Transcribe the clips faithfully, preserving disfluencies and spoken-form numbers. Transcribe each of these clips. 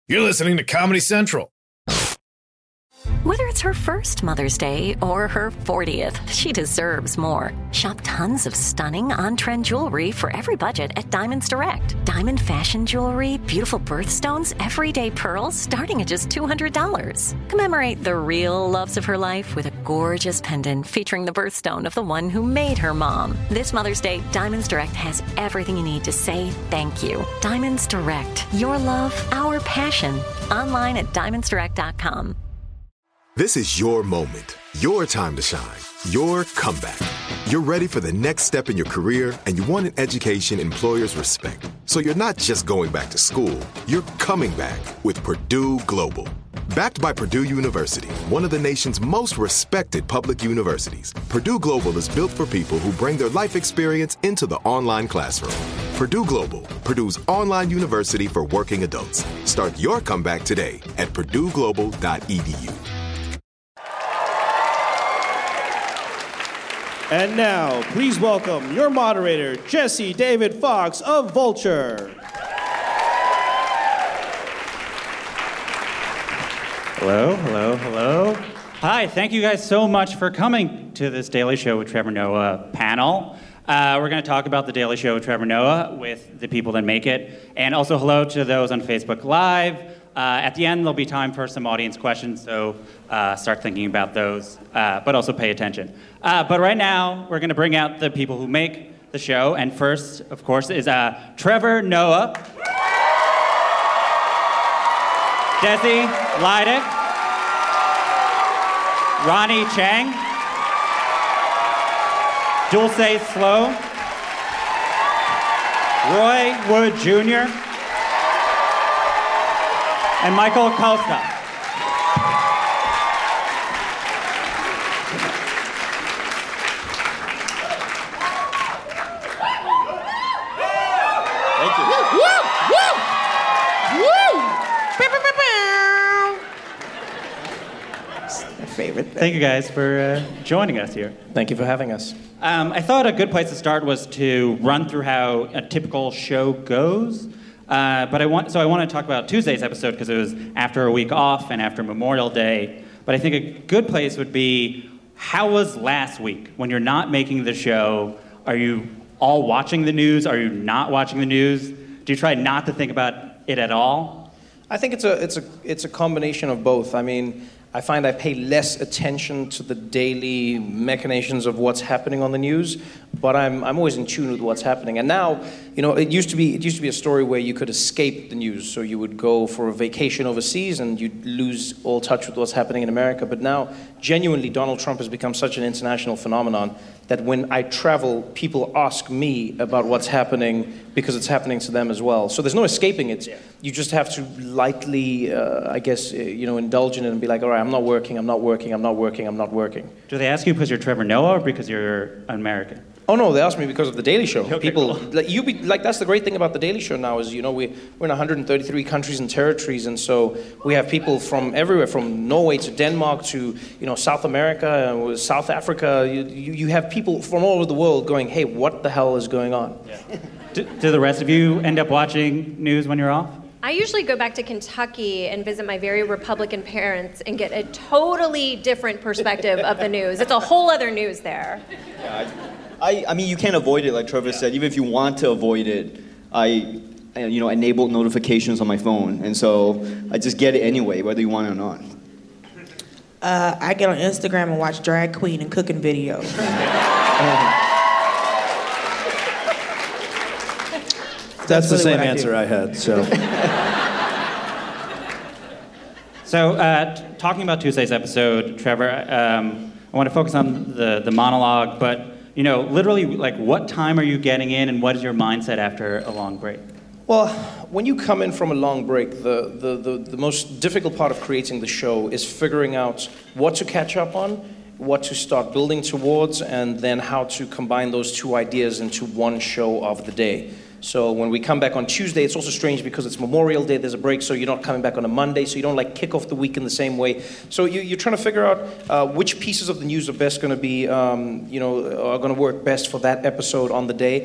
You're listening to Comedy Central. Whether it's her first Mother's Day or her fortieth, she deserves more. Shop tons of stunning on-trend jewelry for every budget at Diamonds Direct. Diamond fashion jewelry, beautiful birthstones, everyday pearls starting at just two hundred dollars. Commemorate the real loves of her life with a gorgeous pendant featuring the birthstone of the one who made her mom. This Mother's Day, Diamonds Direct has everything you need to say thank you. Diamonds Direct. Your love, our passion. Online at diamonds direct dot com. This is your moment, your time to shine, your comeback. You're ready for the next step in your career, and you want an education employers respect. So you're not just going back to school, you're coming back with Purdue Global. Backed by Purdue University, one of the nation's most respected public universities, Purdue Global is built for people who bring their life experience into the online classroom. Purdue Global, Purdue's online university for working adults. Start your comeback today at purdue global dot e d u. And now, please welcome your moderator, Jesse David Fox of Vulture. Hello, hello, hello. Hi, thank you guys so much for coming to this Daily Show with Trevor Noah panel. Uh, we're going to talk about the Daily Show with Trevor Noah with the people that make it. And also hello to those on Facebook Live. Uh, at the end, there'll be time for some audience questions, so uh, start thinking about those, uh, but also pay attention. Uh, but right now, we're going to bring out the people who make the show. And first, of course, is uh, Trevor Noah, Desi Lydic, Ronnie Chang, Dulce Slow, Roy Wood Junior, and Michael Costa. Thank you. Woo! Woo! Woo! My favorite thing. Thank you guys for uh, joining us here. Thank you for having us. Um, I thought a good place to start was to run through how a typical show goes. Uh, but I want, so I want to talk about Tuesday's episode because it was after a week off and after Memorial Day. But I think a good place would be, how was last week? When you're not making the show, are you all watching the news? Are you not watching the news? Do you try not to think about it at all? I think it's a it's a it's a combination of both. I mean, I find I pay less attention to the daily machinations of what's happening on the news, but I'm I'm always in tune with what's happening. And now, you know, it used to be it used to be a story where you could escape the news, so you would go for a vacation overseas and you'd lose all touch with what's happening in America. But now, genuinely, Donald Trump has become such an international phenomenon that when I travel, people ask me about what's happening because it's happening to them as well. So there's no escaping it. Yeah. You just have to lightly, uh, I guess, uh, you know, indulge in it and be like, all right, I'm not working, I'm not working, I'm not working, I'm not working. Do they ask you because you're Trevor Noah or because you're American? Oh no, they asked me because of the Daily Show. Okay, People, cool. like you, be, like that's the great thing about the Daily Show now is, you know, we we're in one hundred thirty-three countries and territories, and so we have people from everywhere, from Norway to Denmark to, you know, South America, uh, South Africa. You, you you have people from all over the world going, hey, what the hell is going on? Yeah. do, do the rest of you end up watching news when you're off? I usually go back to Kentucky and visit my very Republican parents and get a totally different perspective of the news. It's a whole other news there. Yeah, I, I mean, you can't avoid it, like Trevor said. Even if you want to avoid it, I, I, you know, enable notifications on my phone, and so I just get it anyway, whether you want it or not. Uh, I get on Instagram and watch drag queen and cooking videos. That's, That's really the same I answer do. I had, so. So, uh, t- talking about Tuesday's episode, Trevor, um, I want to focus on the, the monologue, but, you know, literally, like, what time are you getting in, and what is your mindset after a long break? Well, when you come in from a long break, the, the, the, the most difficult part of creating the show is figuring out what to catch up on, what to start building towards, and then how to combine those two ideas into one show of the day. So when we come back on Tuesday, it's also strange because it's Memorial Day, there's a break, so you're not coming back on a Monday, so you don't like kick off the week in the same way. So you, you're trying to figure out uh, which pieces of the news are best going to be, um, you know, are going to work best for that episode on the day.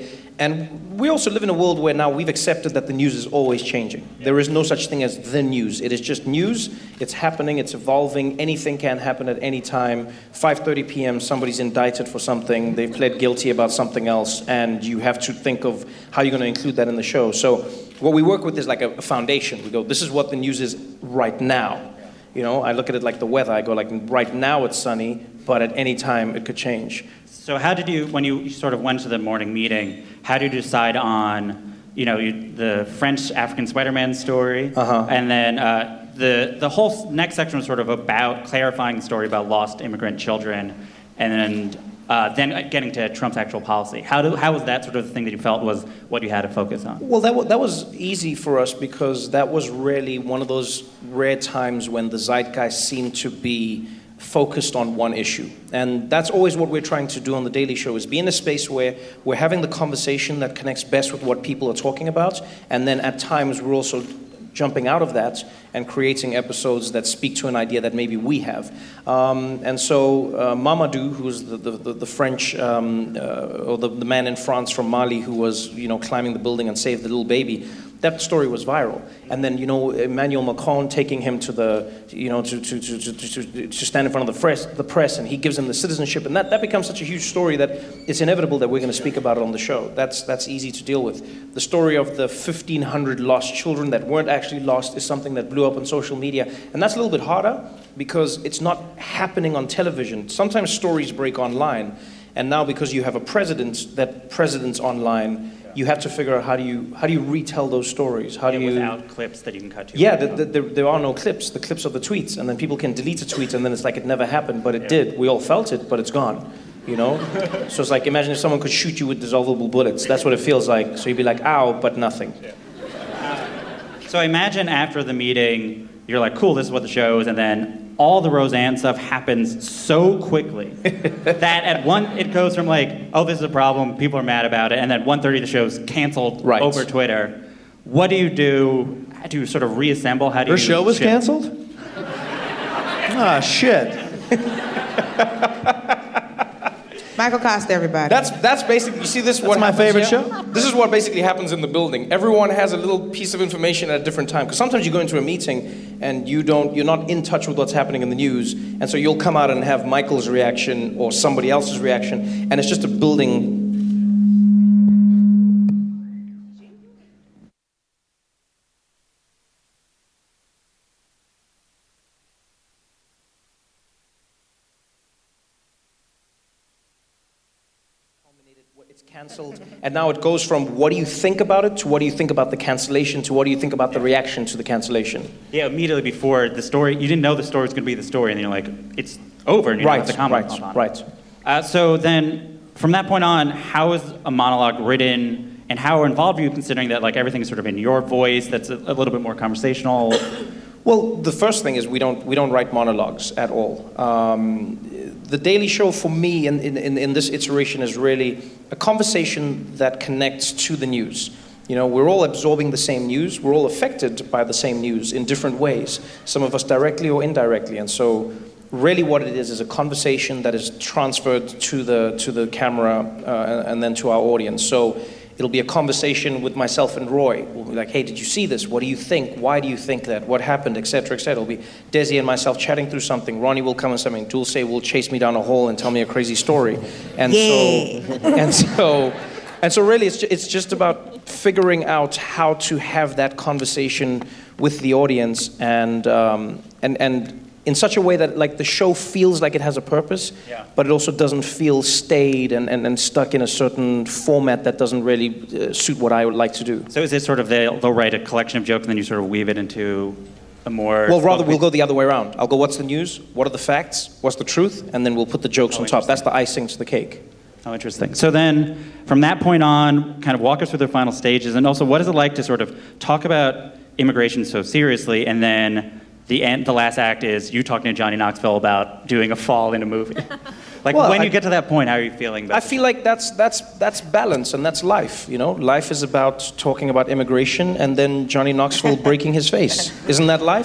and we also live in a world where now we've accepted that the news is always changing. There is no such thing as the news. It is just news. It's happening. It's evolving. Anything can happen at any time. five thirty p.m. somebody's indicted for something. They've pled guilty about something else, and you have to think of how you're going to include that in the show. So what we work with is like a, a foundation. We go, this is what the news is right now. You know, I look at it like the weather. I go like, right now it's sunny, but at any time it could change. So how did you, when you sort of went to the morning meeting, how did you decide on, you know, you, the French African Spider-Man story, uh-huh. and then uh, the the whole next section was sort of about clarifying the story about lost immigrant children, and then uh, then getting to Trump's actual policy. How do, how was that sort of the thing that you felt was what you had to focus on? Well, that, w- that was easy for us because that was really one of those rare times when the zeitgeist seemed to be focused on one issue. And that's always what we're trying to do on The Daily Show, is be in a space where we're having the conversation that connects best with what people are talking about, and then at times we're also jumping out of that and creating episodes that speak to an idea that maybe we have. Um, and so uh, Mamadou, who's the, the, the French, um, uh, or the, the man in France from Mali who was, you know, climbing the building and saved the little baby, that story was viral. And then, you know, Emmanuel Macron taking him to the, you know, to to to to, to, to stand in front of the press, the press, and he gives him the citizenship, and that, that becomes such a huge story that it's inevitable that we're going to speak about it on the show. That's that's easy to deal with. The story of the fifteen hundred lost children that weren't actually lost is something that blew up on social media, and that's a little bit harder because it's not happening on television. Sometimes stories break online, and now because you have a president that president's online, you have to figure out how do you how do you retell those stories? How do yeah, you without clips that you can cut to? Yeah, the, the, there, there are no clips. The clips are the tweets, and then people can delete a tweet, and then it's like it never happened, but it yeah. did. We all felt it, but it's gone. You know, so it's like imagine if someone could shoot you with dissolvable bullets. That's what it feels like. So you'd be like, ow, but nothing. Yeah. So I imagine after the meeting, you're like, cool, this is what the show is, and then all the Roseanne stuff happens so quickly that at one, it goes from like, oh, this is a problem, people are mad about it, and then one thirty the show's canceled right. over Twitter. What do you do to sort of reassemble? How do Her you show was shift? canceled? Ah, shit. Michael Costa, everybody. That's that's basically, you see this is what That's my happens favorite here? show. This is what basically happens in the building. Everyone has a little piece of information at a different time. Because sometimes you go into a meeting and you don't, you're not in touch with what's happening in the news. And so you'll come out and have Michael's reaction or somebody else's reaction. And it's just a building. It's cancelled, and now it goes from what do you think about it to what do you think about the cancellation to what do you think about the reaction to the cancellation. Yeah, immediately before the story, you didn't know the story was going to be the story, and then you're like, it's over, and you right, don't have to comment right, on it. Right, uh, so then, from that point on, how is a monologue written, and how involved are you considering that like everything's sort of in your voice, that's a, a little bit more conversational? Well, the first thing is we don't we don't write monologues at all. Um, the Daily Show for me in, in, in this iteration is really a conversation that connects to the news. You know, we're all absorbing the same news. We're all affected by the same news in different ways. Some of us directly or indirectly. And so really what it is is a conversation that is transferred to the to the camera uh, and then to our audience. So it'll be a conversation with myself and Roy. We'll be like, hey, did you see this? What do you think? Why do you think that? What happened? Et cetera, et cetera. It'll be Desi and myself chatting through something. Ronnie will come and something. Dulce will chase me down a hole and tell me a crazy story. And yeah. so, and so, and so really, it's ju- it's just about figuring out how to have that conversation with the audience and um, and and. in such a way that like the show feels like it has a purpose, yeah. but it also doesn't feel staid and, and, and stuck in a certain format that doesn't really uh, suit what I would like to do. So is it sort of they'll, they'll write a collection of jokes and then you sort of weave it into a more... Well, rather we'll go the other way around. I'll go, what's the news? What are the facts? What's the truth? And then we'll put the jokes oh, on top. That's the icing to the cake. Oh, interesting. So then from that point on, kind of walk us through the final stages, and also what is it like to sort of talk about immigration so seriously, and then The end, the last act is you talking to Johnny Knoxville about doing a fall in a movie. Like well, when I, you get to that point, how are you feeling about I feel like that's that's that's balance and that's life. You know, life is about talking about immigration and then Johnny Knoxville breaking his face. Isn't that life?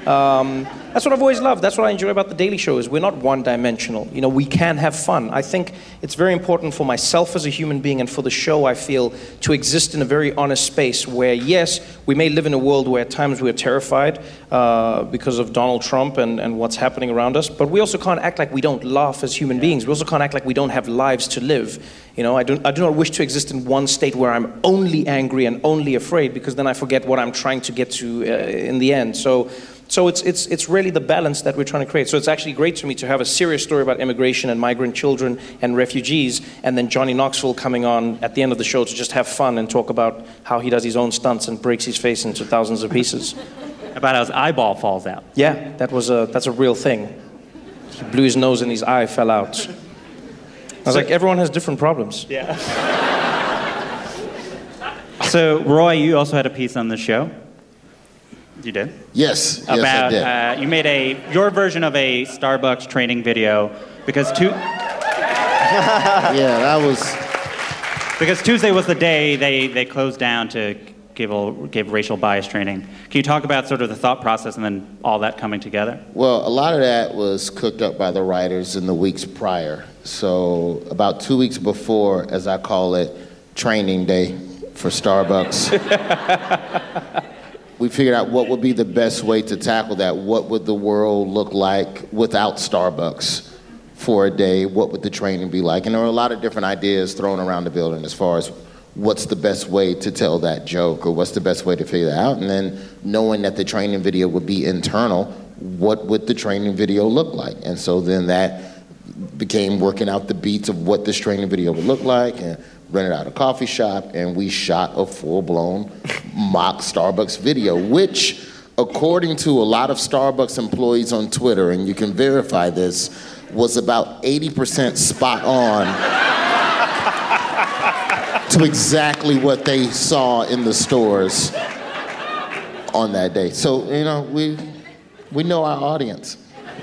Um, that's what I've always loved. That's what I enjoy about The Daily Show is we're not one-dimensional. You know, we can have fun. I think it's very important for myself as a human being and for the show, I feel, to exist in a very honest space where, yes, we may live in a world where at times we're terrified uh, because of Donald Trump and, and what's happening around us, but we also can't act like we don't laugh as human beings. We also can't act like we don't have lives to live. You know, I do, I do not wish to exist in one state where I'm only angry and only afraid, because then I forget what I'm trying to get to uh, in the end. So. So it's, it's, it's really the balance that we're trying to create. So it's actually great to me to have a serious story about immigration and migrant children and refugees, and then Johnny Knoxville coming on at the end of the show to just have fun and talk about how he does his own stunts and breaks his face into thousands of pieces. About how his eyeball falls out. Yeah, that was a, that's a real thing. He blew his nose and his eye fell out. I was so, like, everyone has different problems. Yeah. So, Roy, you also had a piece on the show. You did? Yes. About yes, I did. Uh, you made a your version of a Starbucks training video because two. Yeah, that was. Because Tuesday was the day they, they closed down to give a, give racial bias training. Can you talk about sort of the thought process and then all that coming together? Well, a lot of that was cooked up by the writers in the weeks prior. So about two weeks before, as I call it, training day for Starbucks. We figured out what would be the best way to tackle that. What would the world look like without Starbucks for a day? What would the training be like? And there were a lot of different ideas thrown around the building as far as what's the best way to tell that joke or what's the best way to figure that out. And then knowing that the training video would be internal, what would the training video look like? And so then that became working out the beats of what this training video would look like, and rented out a coffee shop, and we shot a full-blown mock Starbucks video, which, according to a lot of Starbucks employees on Twitter, and you can verify this, was about eighty percent spot on to exactly what they saw in the stores on that day. So, you know, we, we know our audience.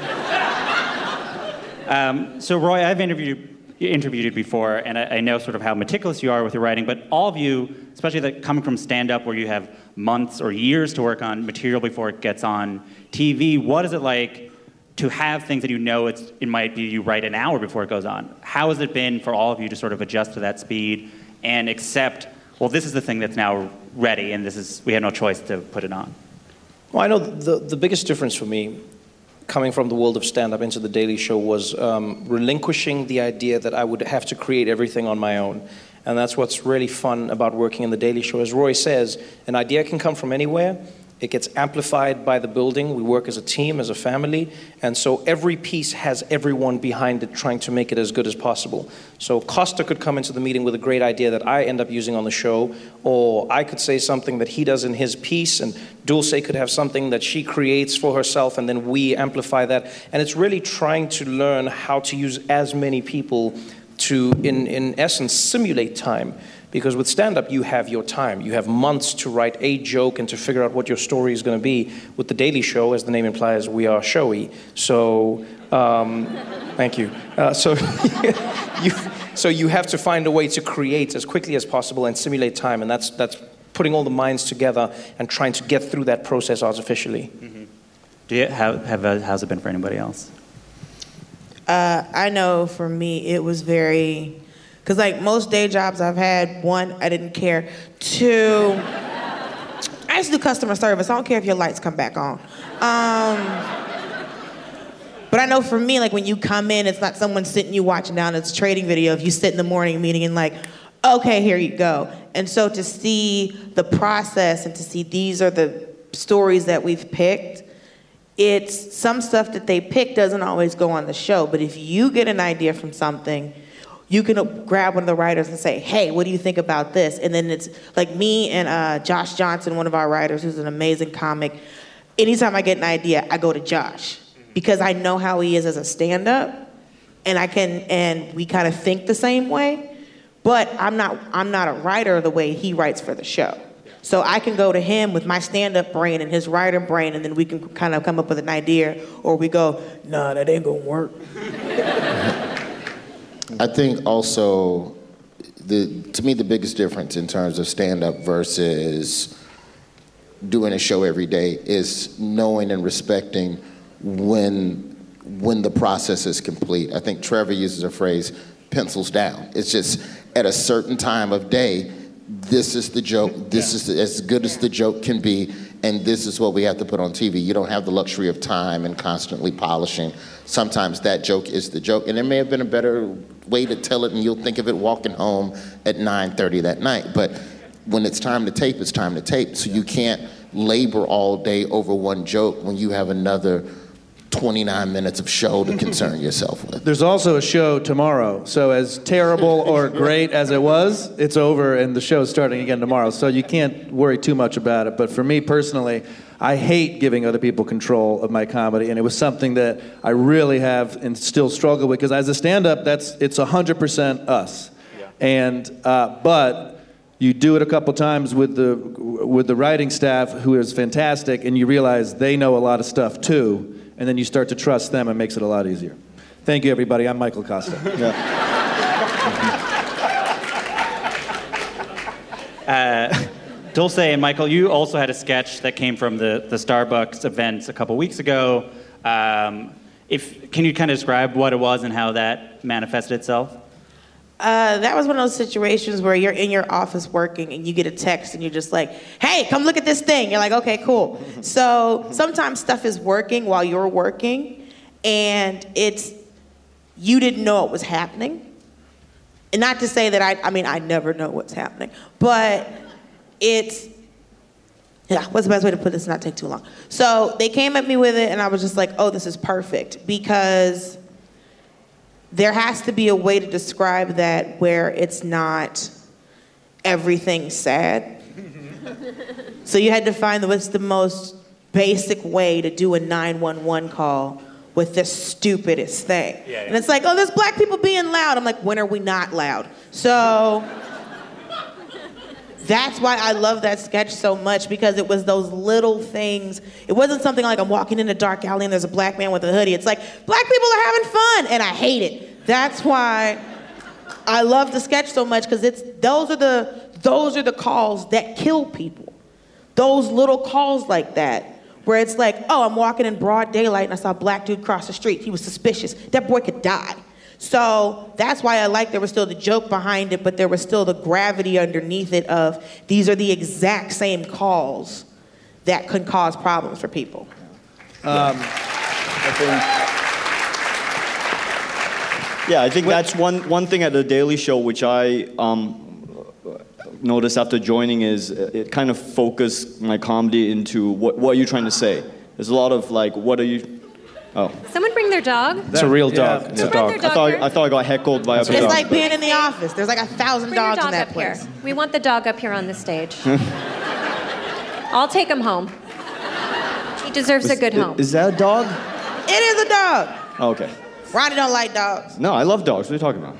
Um, so, Roy, I've interviewed interviewed you before, and I, I know sort of how meticulous you are with your writing, but all of you, especially the, coming from stand-up where you have months or years to work on material before it gets on T V, what is it like to have things that you know it's, it might be you write an hour before it goes on? How has it been for all of you to sort of adjust to that speed and accept, well, this is the thing that's now ready, and this is, we have no choice to put it on? Well, I know the, the biggest difference for me coming from the world of stand-up into The Daily Show was um, relinquishing the idea that I would have to create everything on my own. And that's what's really fun about working in The Daily Show. As Roy says, an idea can come from anywhere. It gets amplified by the building. We work as a team, as a family. And so every piece has everyone behind it trying to make it as good as possible. So Costa could come into the meeting with a great idea that I end up using on the show, or I could say something that he does in his piece, and Dulce could have something that she creates for herself, and then we amplify that. And it's really trying to learn how to use as many people to, in, in essence, simulate time. Because with stand-up, you have your time. You have months to write a joke and to figure out what your story is going to be. With The Daily Show, as the name implies, we are showy. So, um, thank you. Uh, so, you, so you have to find a way to create as quickly as possible and simulate time, and that's that's putting all the minds together and trying to get through that process artificially. Mm-hmm. Do you have, have uh, how's it been for anybody else? Uh, I know for me, it was very. Because, like, most day jobs I've had, one, I didn't care. Two, I used to do customer service. I don't care if your lights come back on. Um, but I know for me, like, when you come in, it's not someone sitting you watching down. It's a trading video. If you sit in the morning meeting and, like, okay, here you go. And so to see the process and to see these are the stories that we've picked, it's some stuff that they pick doesn't always go on the show. But if you get an idea from something, you can grab one of the writers and say, hey, what do you think about this? And then it's like me and uh, Josh Johnson, one of our writers, who's an amazing comic. Anytime I get an idea, I go to Josh because I know how he is as a stand-up, and I can, and we kind of think the same way. But I'm not, I'm not a writer the way he writes for the show. So I can go to him with my stand-up brain and his writer brain, and then we can kind of come up with an idea, or we go, nah, that ain't gonna work. I think also, the to me, the biggest difference in terms of stand-up versus doing a show every day is knowing and respecting when when the process is complete. I think Trevor uses a phrase, pencils down. It's just at a certain time of day, this is the joke, this is the, as good as the joke can be, and this is what we have to put on T V. You don't have the luxury of time and constantly polishing. Sometimes that joke is the joke, and there may have been a better way to tell it, and you'll think of it walking home at nine thirty that night. But when it's time to tape, it's time to tape. So you can't labor all day over one joke when you have another twenty-nine minutes of show to concern yourself with. There's also a show tomorrow. So as terrible or great as it was, it's over and the show's starting again tomorrow. So you can't worry too much about it. But for me personally, I hate giving other people control of my comedy, and it was something that I really have and still struggle with, because as a stand-up, that's it's one hundred percent us. Yeah. And uh, but you do it a couple times with the with the writing staff, who is fantastic, and you realize they know a lot of stuff too, and then you start to trust them, and it makes it a lot easier. Thank you, everybody. I'm Michael Costa. uh, Dulce and Michael, you also had a sketch that came from the, the Starbucks events a couple weeks ago. Um, if can you kind of describe what it was and how that manifested itself? Uh, that was one of those situations where you're in your office working and you get a text and you're just like, hey, come look at this thing. You're like, okay, cool. So sometimes stuff is working while you're working, and it's, you didn't know it was happening. And not to say that I, I mean, I never know what's happening, but it's, yeah, what's the best way to put this and not take too long? So they came at me with it, and I was just like, oh, this is perfect, because there has to be a way to describe that where it's not everything sad. So you had to find what's the most basic way to do a nine one one call with the stupidest thing. Yeah, yeah. And it's like, oh, there's black people being loud. I'm like, when are we not loud? So that's why I love that sketch so much, because it was those little things. It wasn't something like I'm walking in a dark alley and there's a black man with a hoodie. It's like, black people are having fun, and I hate it. That's why I love the sketch so much, because it's those are the those are the calls that kill people. Those little calls like that, where it's like, oh, I'm walking in broad daylight and I saw a black dude cross the street. He was suspicious. That boy could die. So that's why I like there was still the joke behind it, but there was still the gravity underneath it of these are the exact same calls that can cause problems for people. Um, I think, yeah, I think that's one, one thing at The Daily Show which I um, noticed after joining is it kind of focused my comedy into what, what are you trying to say? There's a lot of like, what are you... Oh. Someone bring their dog. It's a real dog. Yeah. It's a dog. I thought, I thought I got heckled by a dog. It's like being in the office. There's like a thousand bring dogs dog in that up place. Here. We want the dog up here on the stage. I'll take him home. He deserves is, a good home. Is that a dog? It is a dog. Oh, okay. Ronnie don't like dogs. No, I love dogs. What are you talking about?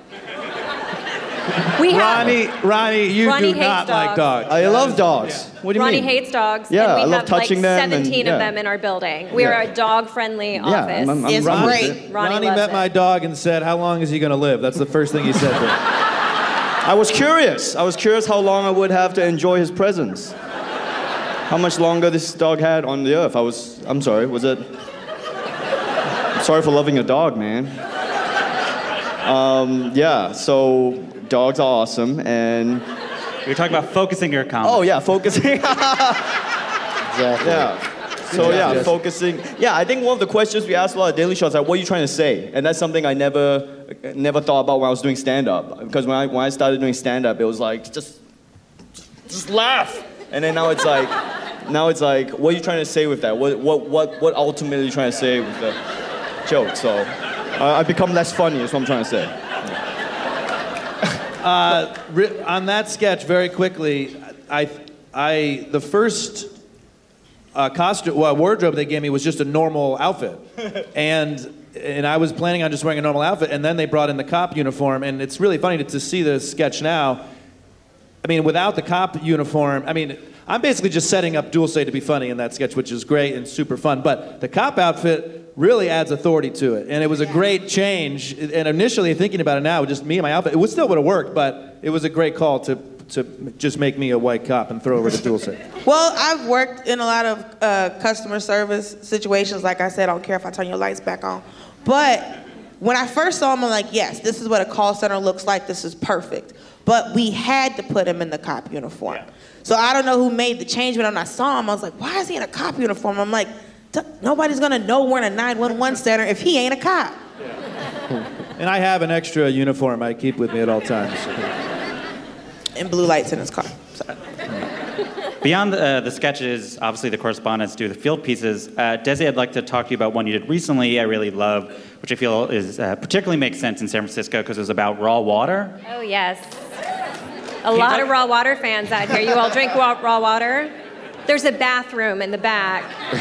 We have, Ronnie, Ronnie, you Ronnie do not dogs. like dogs. I love dogs. Yeah. What do you Ronnie mean? Ronnie hates dogs. Yeah, and we I love have touching like them seventeen and, yeah. of them in our building. We are yeah. a dog-friendly yeah, office. I'm, I'm, it's I'm great. it. Ronnie, Ronnie loves met it. my dog and said, how long is he going to live? That's the first thing he said to me. I was curious. I was curious how long I would have to enjoy his presence. How much longer this dog had on the earth. I was, I'm sorry, was it? I'm sorry for loving a dog, man. Um, yeah, so dogs are awesome, and... You're talking about focusing your comedy. Oh, yeah, focusing. Exactly. Yeah. So, yeah, Yes. focusing. Yeah, I think one of the questions we asked a lot of Daily Shows is like, what are you trying to say? And that's something I never never thought about when I was doing stand-up. Because when I, when I started doing stand-up, it was like, just, just laugh. And then now it's like, now it's like, what are you trying to say with that? What, what, what, what ultimately are you trying to say with the joke? So, uh, I've become less funny, is what I'm trying to say. Uh, ri- on that sketch, very quickly, I, I, the first uh, costume, well, wardrobe they gave me was just a normal outfit, and and I was planning on just wearing a normal outfit, and then they brought in the cop uniform, and it's really funny to, to see the sketch now. I mean, without the cop uniform, I mean, I'm basically just setting up Dulce to be funny in that sketch, which is great and super fun. But the cop outfit really adds authority to it, and it was a great change. And initially, thinking about it now, just me and my outfit, it would still would have worked, but it was a great call to to just make me a white cop and throw over to Dulce. Well, I've worked in a lot of uh, customer service situations. Like I said, I don't care if I turn your lights back on. But when I first saw him, I'm like, yes, this is what a call center looks like. This is perfect. But we had to put him in the cop uniform. Yeah. So I don't know who made the change, but when I saw him, I was like, why is he in a cop uniform? I'm like, nobody's gonna know we're in a nine one one center if he ain't a cop. Yeah. And I have an extra uniform I keep with me at all times. And blue lights in his car. So. Beyond uh, the sketches, obviously the correspondence do the field pieces. Uh, Desi, I'd like to talk to you about one you did recently. I really love, which I feel is uh, particularly makes sense in San Francisco because it was about raw water. Oh yes, a lot of raw water fans out here. You all drink raw, raw water? There's a bathroom in the back.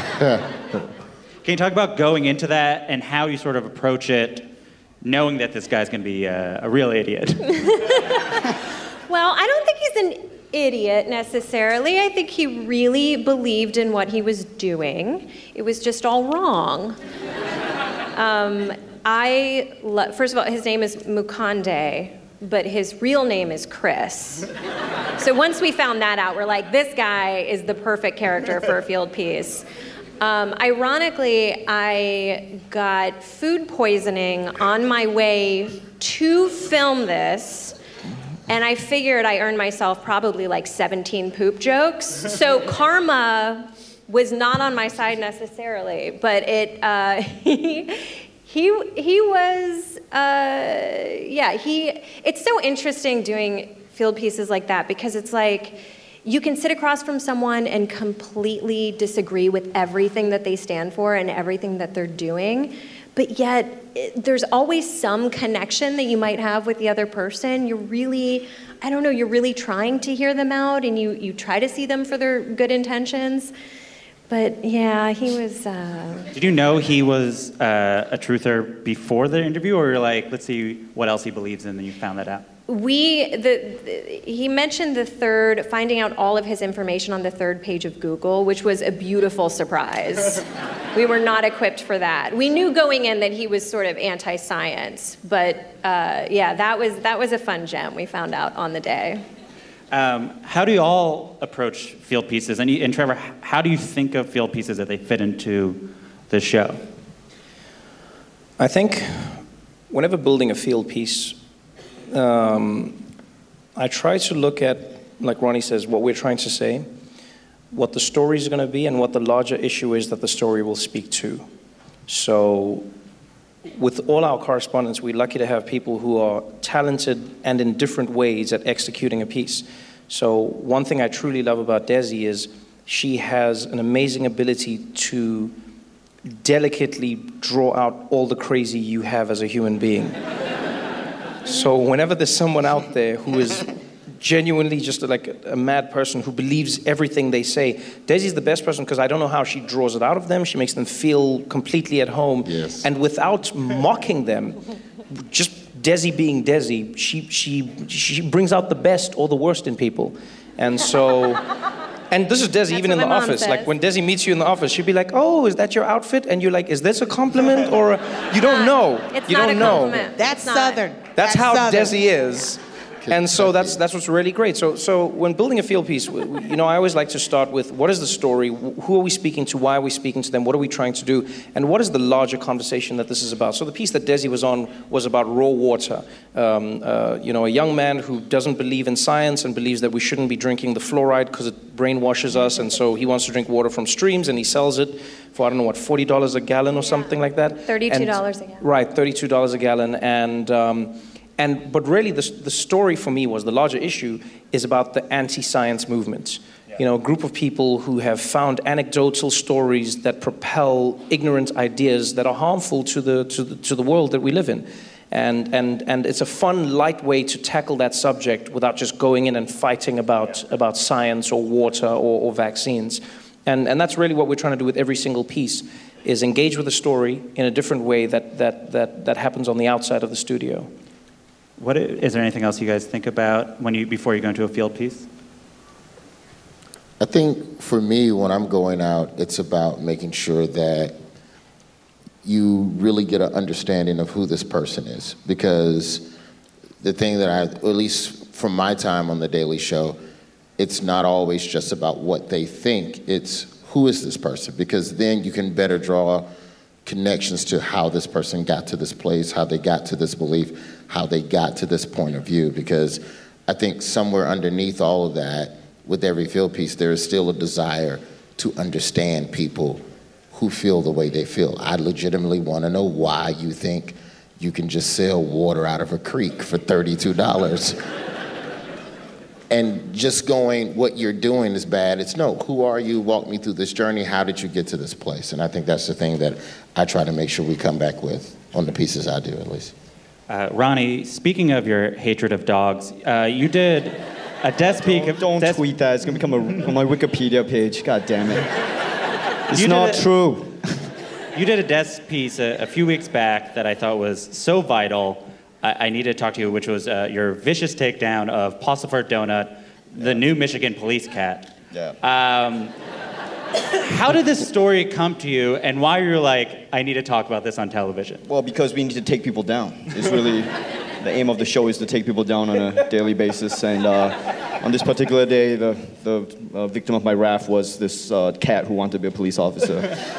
Can you talk about going into that and how you sort of approach it, knowing that this guy's going to be uh, a real idiot? Well, I don't think he's an idiot necessarily. I think he really believed in what he was doing. It was just all wrong. um, I lo- first of all, his name is Mukande, but his real name is Chris. So once we found that out, we're like, this guy is the perfect character for a field piece. Um, ironically, I got food poisoning on my way to film this, and I figured I earned myself probably like seventeen poop jokes. So karma was not on my side necessarily, but it uh, he he he was uh, yeah he. It's so interesting doing field pieces like that because it's like you can sit across from someone and completely disagree with everything that they stand for and everything that they're doing. But yet, it, there's always some connection that you might have with the other person. You're really, I don't know, you're really trying to hear them out and you, you try to see them for their good intentions. But yeah, he was... Uh... Did you know he was uh, a truther before the interview, or you're like, let's see what else he believes in, and then you found that out? We, the, the, he mentioned the third, finding out all of his information on the third page of Google, which was a beautiful surprise. We were not equipped for that. We knew going in that he was sort of anti-science, but uh, yeah, that was, that was a fun gem we found out on the day. Um, how do you all approach field pieces? And, you, and Trevor, how do you think of field pieces that they fit into the show? I think whenever building a field piece, um, I try to look at, like Ronnie says, what we're trying to say, what the story is going to be, and what the larger issue is that the story will speak to. So with all our correspondents, we're lucky to have people who are talented and in different ways at executing a piece. So one thing I truly love about Desi is she has an amazing ability to delicately draw out all the crazy you have as a human being. So whenever there's someone out there who is genuinely just like a, a mad person who believes everything they say, Desi's the best person because I don't know how she draws it out of them. She makes them feel completely at home. Yes. And without mocking them, just Desi being Desi, she, she, she brings out the best or the worst in people. And so... And this is Desi That's even in the office. Says. Like when Desi meets you in the office, she'd be like, "Oh, is that your outfit?" And you're like, "Is this a compliment or a... you don't know? It's you not don't a know." compliment. That's It's Southern. That's, That's how Southern. Desi is. And so that's that's what's really great. So so when building a field piece, we, we, you know, I always like to start with what is the story, who are we speaking to, why are we speaking to them, what are we trying to do, and what is the larger conversation that this is about. So the piece that Desi was on was about raw water. Um, uh, you know, a young man who doesn't believe in science and believes that we shouldn't be drinking the fluoride because it brainwashes us, and so he wants to drink water from streams, and he sells it for, I don't know what, forty dollars a gallon or something like that. thirty-two dollars a gallon. Right, thirty-two dollars a gallon, and. Um, And, but really, the, the story for me was the larger issue is about the anti-science movement. Yeah. You know, a group of people who have found anecdotal stories that propel ignorant ideas that are harmful to the to the, to the world that we live in. And, and, and it's a fun, light way to tackle that subject without just going in and fighting about, yeah. about science or water or, or vaccines. And, and that's really what we're trying to do with every single piece, is engage with the story in a different way that, that, that, that happens on the outside of the studio. What is there anything else you guys think about when you before you go into a field piece? I think for me, when I'm going out, it's about making sure that you really get an understanding of who this person is. Because the thing that I, or at least from my time on The Daily Show, it's not always just about what they think, it's who is this person? Because then you can better draw connections to how this person got to this place, how they got to this belief, how they got to this point of view. Because I think somewhere underneath all of that, with every field piece, there is still a desire to understand people who feel the way they feel. I legitimately want to know why you think you can just sell water out of a creek for thirty-two dollars. And just going, what you're doing is bad. It's no, who are you? Walk me through this journey. How did you get to this place? And I think that's the thing that I try to make sure we come back with on the pieces I do, at least. Uh, Ronnie, speaking of your hatred of dogs, uh, you did a desk peek. Don't, don't des- tweet that. It's going to become a, on my Wikipedia page. God damn it. It's You not did it- true. You did a desk piece a, a few weeks back that I thought was so vital. I, I needed to talk to you, which was uh, your vicious takedown of Possifort Donut, the new Michigan police cat. Yeah. Um, how did this story come to you, and why were you like, I need to talk about this on television? Well, because we need to take people down. It's really, the aim of the show is to take people down on a daily basis. And uh, on this particular day, the, the uh, victim of my wrath was this uh, cat who wanted to be a police officer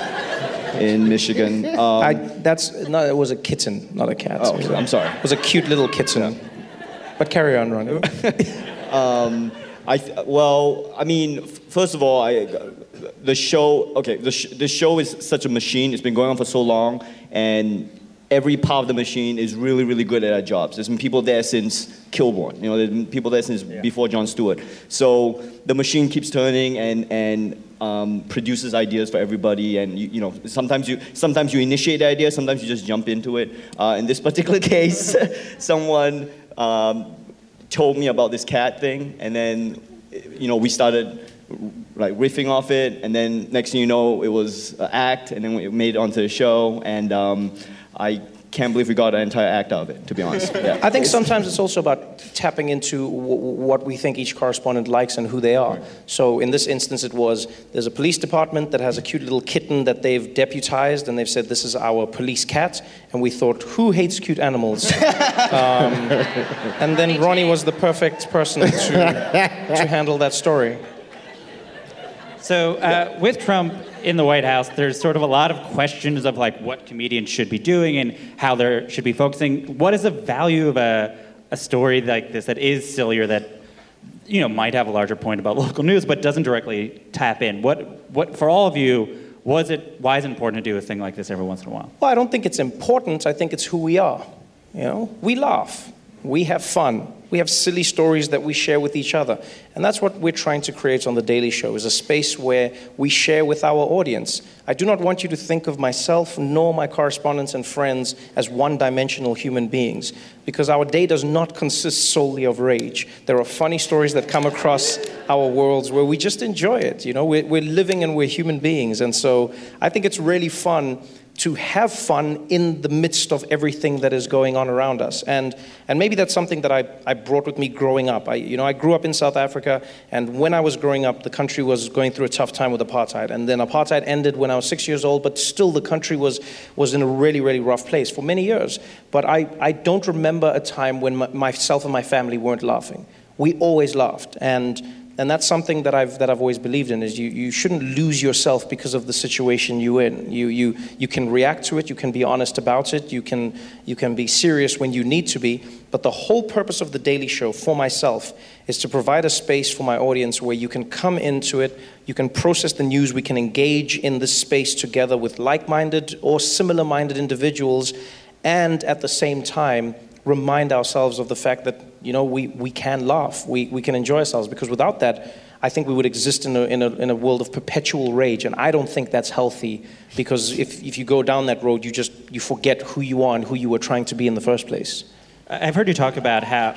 in Michigan. Um, I, that's no, it was a kitten, not a cat. Oh, I'm sorry. It was a cute little kitten. But carry on, Ronnie. um, I th- well, I mean, f- first of all, I, the show. Okay, the sh- the show is such a machine. It's been going on for so long, and every part of the machine is really, really good at their jobs. There's been people there since Kilborn. You know, there's been people there since yeah. before Jon Stewart. So the machine keeps turning and and um, produces ideas for everybody. And you, you know, sometimes you sometimes you initiate the idea, sometimes you just jump into it. Uh, in this particular case, someone um, told me about this cat thing, and then you know we started like riffing off it, and then next thing you know, it was an act, and then we made it onto the show, and um, I can't believe we got an entire act out of it, to be honest. Yeah. I think sometimes it's also about tapping into w- what we think each correspondent likes and who they are. So in this instance, it was, there's a police department that has a cute little kitten that they've deputized, and they've said, this is our police cat, and we thought, who hates cute animals? um, and then Ronnie was the perfect person to, to handle that story. So uh, with Trump in the White House, there's sort of a lot of questions of like what comedians should be doing and how they should be focusing. What is the value of a, a story like this that is sillier, that you know might have a larger point about local news but doesn't directly tap in? What what for all of you was it? Why is it important to do a thing like this every once in a while? Well, I don't think it's important. I think it's who we are. You know, we laugh, we have fun. We have silly stories that we share with each other. And that's what we're trying to create on The Daily Show, is a space where we share with our audience. I do not want you to think of myself nor my correspondents and friends as one-dimensional human beings, because our day does not consist solely of rage. There are funny stories that come across our worlds where we just enjoy it. You know, we're, we're living and we're human beings. And so I think it's really fun to have fun in the midst of everything that is going on around us. And and maybe that's something that I, I brought with me growing up. I, you know, I grew up in South Africa, and when I was growing up, the country was going through a tough time with apartheid. And then apartheid ended when I was six years old, but still the country was, was in a really, really rough place for many years. But I, I don't remember a time when my, myself and my family weren't laughing. We always laughed. And And that's something that I've that I've always believed in, is you, you shouldn't lose yourself because of the situation you're in. You you you can react to it, you can be honest about it, you can you can be serious when you need to be. But the whole purpose of The Daily Show for myself is to provide a space for my audience where you can come into it, you can process the news, we can engage in this space together with like-minded or similar-minded individuals, and at the same time remind ourselves of the fact that, you know, we, we can laugh, we, we can enjoy ourselves, because without that, I think we would exist in a, in a, in a world of perpetual rage, and I don't think that's healthy, because if, if you go down that road, you just, you forget who you are and who you were trying to be in the first place. I've heard you talk about how,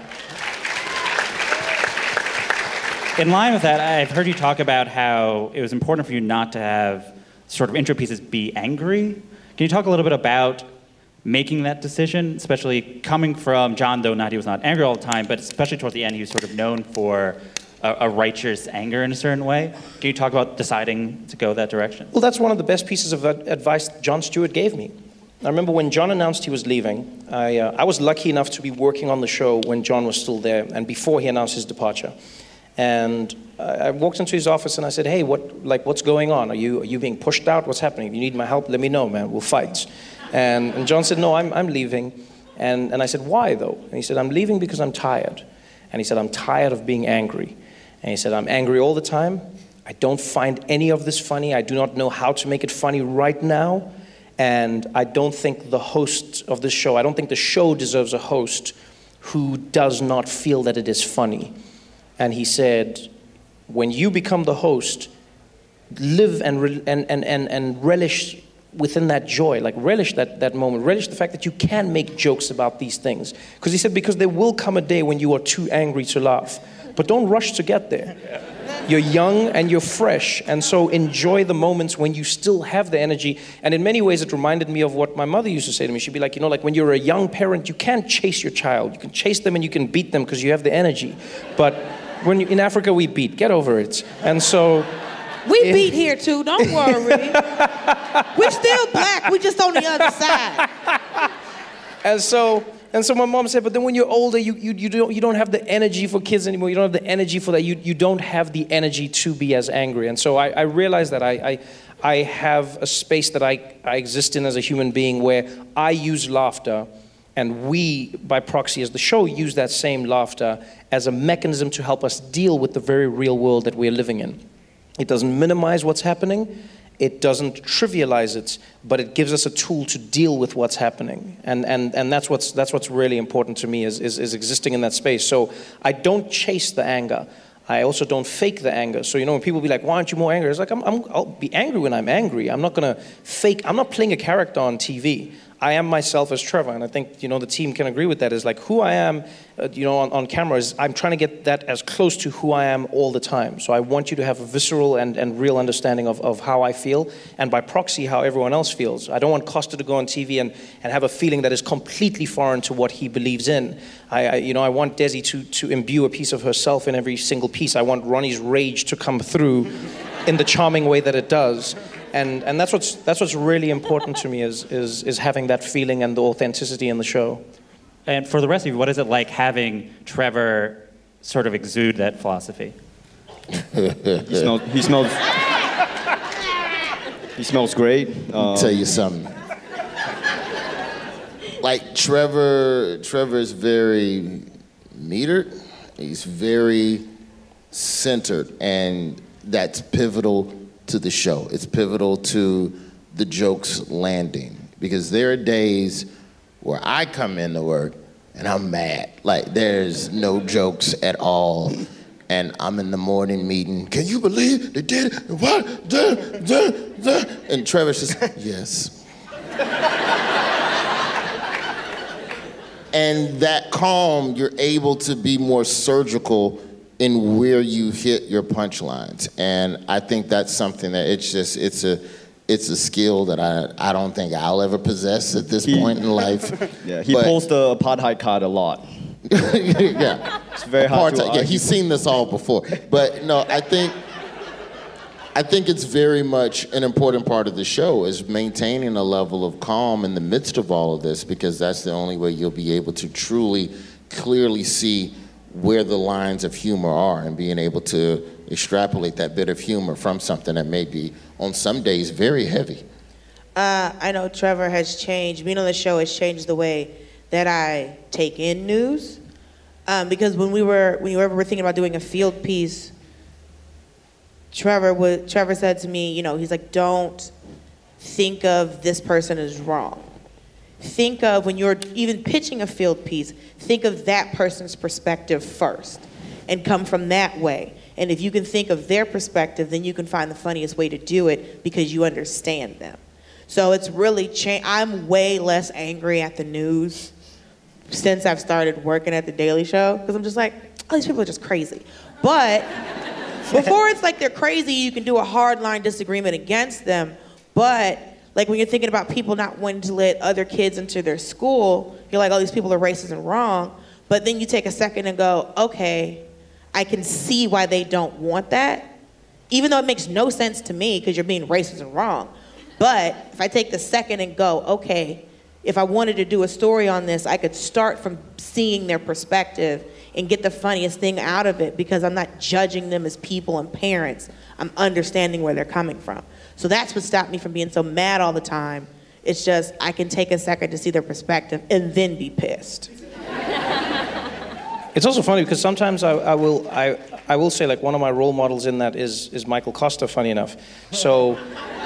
in line with that, I've heard you talk about how it was important for you not to have sort of intro pieces be angry. Can you talk a little bit about making that decision, especially coming from John, though not he was not angry all the time, but especially towards the end, he was sort of known for a, a righteous anger in a certain way. Can you talk about deciding to go that direction? Well, that's one of the best pieces of advice Jon Stewart gave me. I remember when John announced he was leaving, I, uh, I was lucky enough to be working on the show when John was still there and before he announced his departure. And I walked into his office and I said, hey, what, like, what's going on? Are you, are you being pushed out? What's happening? If you need my help, let me know, man. We'll fight. And, and John said, no, I'm, I'm leaving. And, and I said, why, though? And he said, I'm leaving because I'm tired. And he said, I'm tired of being angry. And he said, I'm angry all the time. I don't find any of this funny. I do not know how to make it funny right now. And I don't think the host of this show, I don't think the show deserves a host who does not feel that it is funny. And he said, when you become the host, live and, re- and, and, and, and relish within that joy, like relish that, that moment, relish the fact that you can make jokes about these things. Because he said, because there will come a day when you are too angry to laugh, but don't rush to get there. You're young and you're fresh, and so enjoy the moments when you still have the energy. And in many ways, it reminded me of what my mother used to say to me. She'd be like, you know, like when you're a young parent, you can't chase your child. You can chase them and you can beat them because you have the energy. But when you, in Africa, we beat. Get over it. And so... We in, beat here too, don't worry. We're still black, we're just on the other side. And so... And so my mom said, but then when you're older, you, you, you, don't, you don't have the energy for kids anymore. You don't have the energy for that. You, you don't have the energy to be as angry. And so I, I realized that I, I, I have a space that I, I exist in as a human being where I use laughter, and we, by proxy as the show, use that same laughter as a mechanism to help us deal with the very real world that we're living in. It doesn't minimize what's happening. It doesn't trivialize it, but it gives us a tool to deal with what's happening. And and, and that's what's that's what's really important to me is, is, is existing in that space. So I don't chase the anger. I also don't fake the anger. So, you know, when people be like, why aren't you more angry? It's like, I'm, I'm, I'll be angry when I'm angry. I'm not going to fake. I'm not playing a character on T V. I am myself as Trevor. And I think, you know, the team can agree with that. Is like who I am, uh, you know, on, on camera is I'm trying to get that as close to who I am all the time. So I want you to have a visceral and, and real understanding of, of how I feel, and by proxy, how everyone else feels. I don't want Costa to go on T V and, and have a feeling that is completely foreign to what he believes in. I, I you know, I want Desi to, to imbue a piece of herself in every single piece. I want Ronnie's rage to come through in the charming way that it does. And and that's what's that's what's really important to me is is is having that feeling and the authenticity in the show. And for the rest of you, what is it like having Trevor sort of exude that philosophy? he smells. He smells. He smells great. Um, I'll tell you something. Like Trevor, Trevor is very metered. He's very centered, and that's pivotal to the show. It's pivotal to the jokes landing, because there are days where I come into work and I'm mad. Like there's no jokes at all. And I'm in the morning meeting, can you believe they did it? What? Duh, duh, duh. And Trevor says, yes. And that calm, you're able to be more surgical in where you hit your punchlines. And I think that's something that it's just, it's a it's a skill that I I don't think I'll ever possess at this he, point in life. Yeah, he but, pulls the apartheid card a lot. Yeah. It's very hard Apartheid, to yeah, he's seen this all before. But no, I think I think it's very much an important part of the show is maintaining a level of calm in the midst of all of this, because that's the only way you'll be able to truly, clearly see where the lines of humor are and being able to extrapolate that bit of humor from something that may be, on some days, very heavy. Uh, I know Trevor has changed. Being on the show has changed the way that I take in news. Um, because when we were, when you ever were thinking about doing a field piece, Trevor would, Trevor said to me, you know, he's like, don't think of this person as wrong. Think of, when you're even pitching a field piece, think of that person's perspective first and come from that way. And if you can think of their perspective, then you can find the funniest way to do it because you understand them. So it's really changed. I'm way less angry at the news since I've started working at The Daily Show, because I'm just like, oh, these people are just crazy. But before it's like they're crazy, you can do a hardline disagreement against them. But like when you're thinking about people not wanting to let other kids into their school, you're like, oh, these people are racist and wrong. But then you take a second and go, okay, I can see why they don't want that, even though it makes no sense to me because you're being racist and wrong. But if I take the second and go, okay, if I wanted to do a story on this, I could start from seeing their perspective and get the funniest thing out of it because I'm not judging them as people and parents. I'm understanding where they're coming from. So that's what stopped me from being so mad all the time. It's just I can take a second to see their perspective and then be pissed. It's also funny because sometimes I, I will I, I will say like one of my role models in that is is Michael Costa, funny enough. So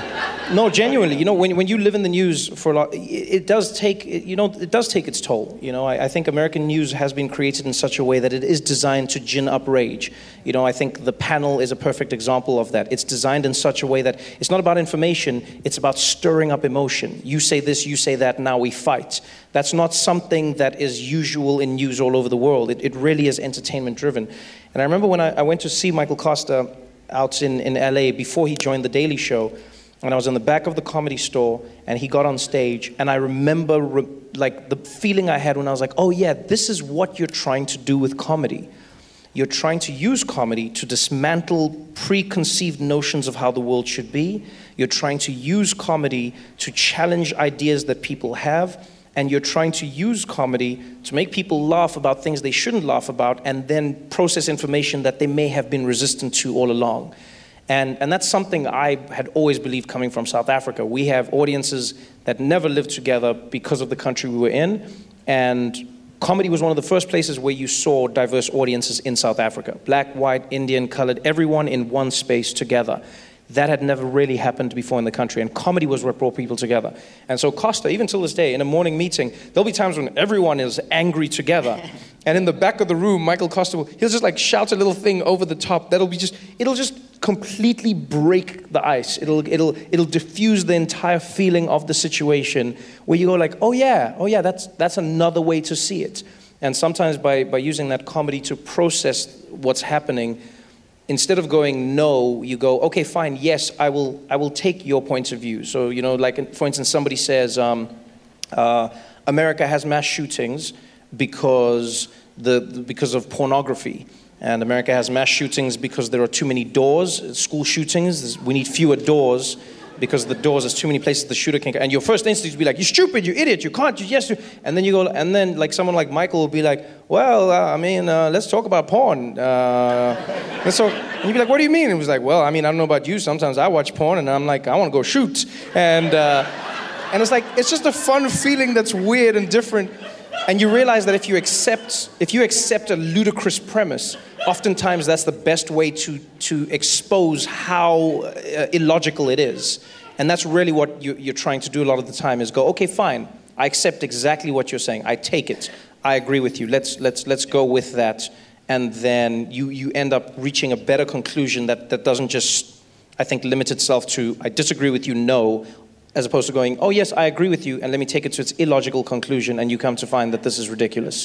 no, genuinely, you know, when when you live in the news for a lot, it, it does take you know it does take its toll. You know, I, I think American news has been created in such a way that it is designed to gin up rage. You know, I think The Panel is a perfect example of that. It's designed in such a way that it's not about information, it's about stirring up emotion. You say this, you say that, now we fight. That's not something that is usual in news all over the world. It, it really is entertainment driven. And I remember when I, I went to see Michael Costa out in, in L A before he joined The Daily Show, and I was in the back of the Comedy Store, and he got on stage, and I remember re- like the feeling I had when I was like, oh yeah, this is what you're trying to do with comedy. You're trying to use comedy to dismantle preconceived notions of how the world should be. You're trying to use comedy to challenge ideas that people have. And you're trying to use comedy to make people laugh about things they shouldn't laugh about and then process information that they may have been resistant to all along. And, and that's something I had always believed coming from South Africa. We have audiences that never lived together because of the country we were in. And comedy was one of the first places where you saw diverse audiences in South Africa. Black, white, Indian, colored, everyone in one space together. That had never really happened before in the country, and comedy was what brought people together. And so Costa, even till this day, in a morning meeting, there'll be times when everyone is angry together, and in the back of the room, Michael Costa, will, he'll just like shout a little thing over the top that'll be just, it'll just completely break the ice. It'll, it'll, it'll diffuse the entire feeling of the situation, where you go like, oh yeah, oh yeah, that's, that's another way to see it. And sometimes by, by using that comedy to process what's happening, instead of going no, you go, okay, fine, yes, I will I will take your points of view. So, you know, like, for instance, somebody says, um, uh, America has mass shootings because the because of pornography. And America has mass shootings because there are too many doors, school shootings. We need fewer doors because the doors, there's too many places the shooter can go. And your first instinct will be like, you're stupid, you idiot, you can't, you yes, you. And then you go, and then like someone like Michael will be like, well, uh, I mean, uh, let's talk about porn. Uh, and so, and you'd be like, what do you mean? And it was like, well, I mean, I don't know about you, sometimes I watch porn and I'm like, I want to go shoot. And, uh, and it's like, it's just a fun feeling that's weird and different. And you realize that if you accept, if you accept a ludicrous premise, oftentimes that's the best way to, to expose how uh, illogical it is. And that's really what you, you're trying to do a lot of the time is go, okay, fine, I accept exactly what you're saying. I take it. I agree with you. Let's, let's, let's go with that. And then you, you end up reaching a better conclusion that, that doesn't just, I think, limit itself to, I disagree with you, no, as opposed to going, oh yes, I agree with you, and let me take it to its illogical conclusion, and you come to find that this is ridiculous.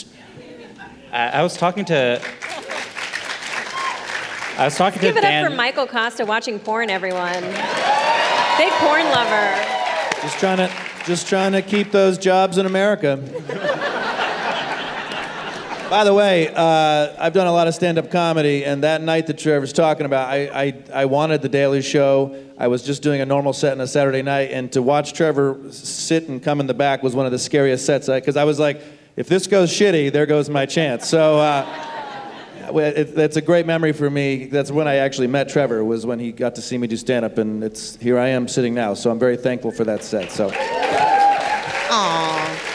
Uh, I was talking to... I was talking Give to it Dan... up for Michael Costa watching porn, everyone. Big porn lover. Just trying to, just trying to keep those jobs in America. By the way, uh, I've done a lot of stand-up comedy, and that night that Trevor's talking about, I, I, I wanted The Daily Show. I was just doing a normal set on a Saturday night, and to watch Trevor sit and come in the back was one of the scariest sets, because I, I was like, if this goes shitty, there goes my chance. So uh, it, it's a great memory for me. That's when I actually met Trevor, was when he got to see me do stand-up, and it's here I am sitting now, so I'm very thankful for that set. So. Aww.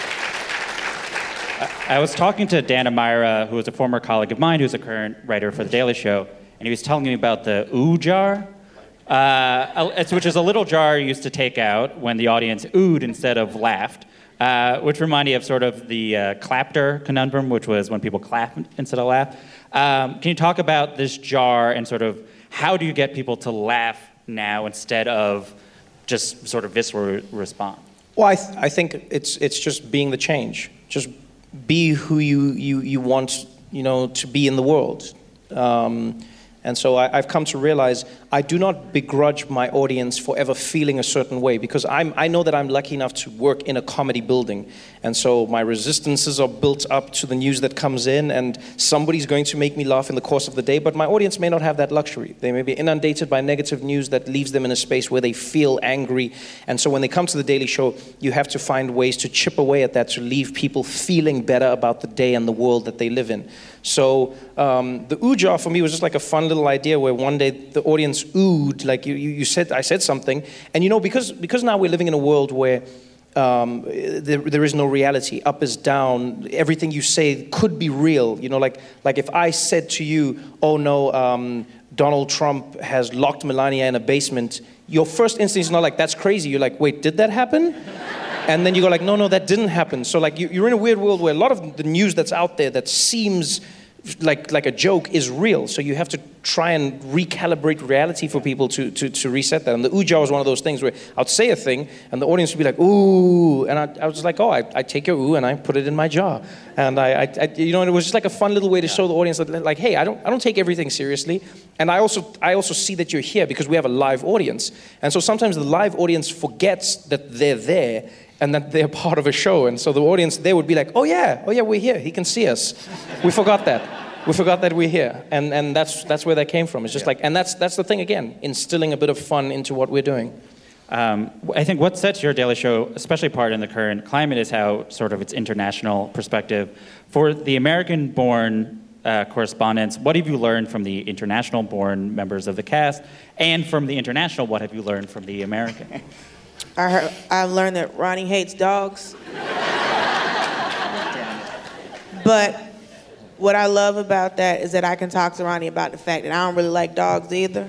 I was talking to Dan Amira, who is a former colleague of mine, who's a current writer for The Daily Show, and he was telling me about the ooh jar, uh, which is a little jar you used to take out when the audience oohed instead of laughed, uh, which reminded me of sort of the uh, clapter conundrum, which was when people clap instead of laugh. Um, can you talk about this jar and sort of how do you get people to laugh now instead of just sort of visceral respond? Well, I, th- I think it's it's just being the change. Just be who you, you, you want, you know, to be in the world. Um, And so I, I've come to realize I do not begrudge my audience for ever feeling a certain way, because I'm, I know that I'm lucky enough to work in a comedy building. And so my resistances are built up to the news that comes in, and somebody's going to make me laugh in the course of the day, but my audience may not have that luxury. They may be inundated by negative news that leaves them in a space where they feel angry. And so when they come to The Daily Show, you have to find ways to chip away at that, to leave people feeling better about the day and the world that they live in. So um, the ooh jar for me was just like a fun little idea where one day the audience oohed, like you, you, you said, I said something. And you know, because, because now we're living in a world where um, there, there is no reality, up is down, everything you say could be real. You know, like, like if I said to you, oh no, um, Donald Trump has locked Melania in a basement, your first instinct is not like, that's crazy. You're like, wait, did that happen? And then you go like, no, no, that didn't happen. So like you, you're in a weird world where a lot of the news that's out there that seems like like a joke is real. So you have to try and recalibrate reality for people to, to, to reset that. And the ooh jar was one of those things where I'd say a thing and the audience would be like, ooh. And I, I was like, oh, I, I take your ooh and I put it in my jar. And I, I, I, you know, and it was just like a fun little way to show the audience that, like, hey, I don't, I don't take everything seriously. And I also, I also see that you're here because we have a live audience. And so sometimes the live audience forgets that they're there and that they're part of a show. And so the audience there would be like, oh yeah, oh yeah, we're here. He can see us. We forgot that. We forgot that we're here. And and that's that's where that came from. It's just yeah. like, and that's that's the thing again, instilling a bit of fun into what we're doing. Um, I think what sets your Daily Show especially apart in the current climate is how sort of its international perspective. For the American-born uh, correspondents, what have you learned from the international-born members of the cast? And from the international, what have you learned from the American? I heard, I've learned that Ronnie hates dogs. But what I love about that is that I can talk to Ronnie about the fact that I don't really like dogs either.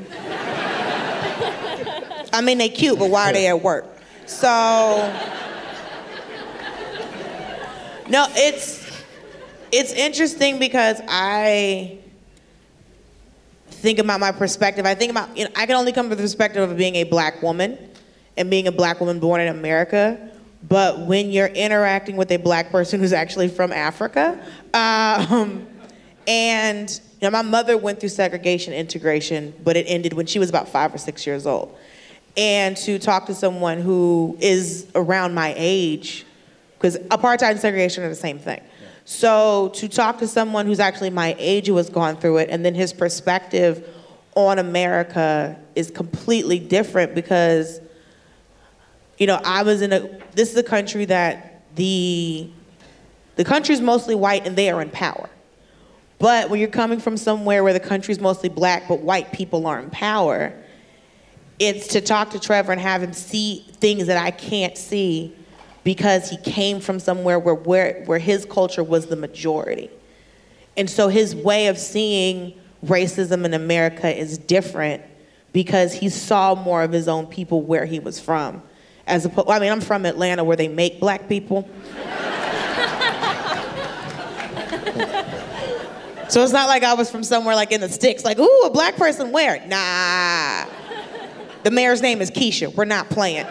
I mean, they cute, but why are they at work? So, no, it's, it's interesting because I think about my perspective. I think about, you know, I can only come from the perspective of being a black woman and being a black woman born in America. But when you're interacting with a black person who's actually from Africa, um, and you know, my mother went through segregation integration, but it ended when she was about five or six years old. And to talk to someone who is around my age, because apartheid and segregation are the same thing. Yeah. So to talk to someone who's actually my age who has gone through it, and then his perspective on America is completely different because, you know, I was in a, this is a country that the, the country's mostly white and they are in power. But when you're coming from somewhere where the country's mostly black but white people are in power, it's to talk to Trevor and have him see things that I can't see because he came from somewhere where, where, where his culture was the majority. And so his way of seeing racism in America is different because he saw more of his own people where he was from. As opposed, I mean, I'm from Atlanta where they make black people. So it's not like I was from somewhere like in the sticks, like, ooh, a black person where? Nah. The mayor's name is Keisha. We're not playing.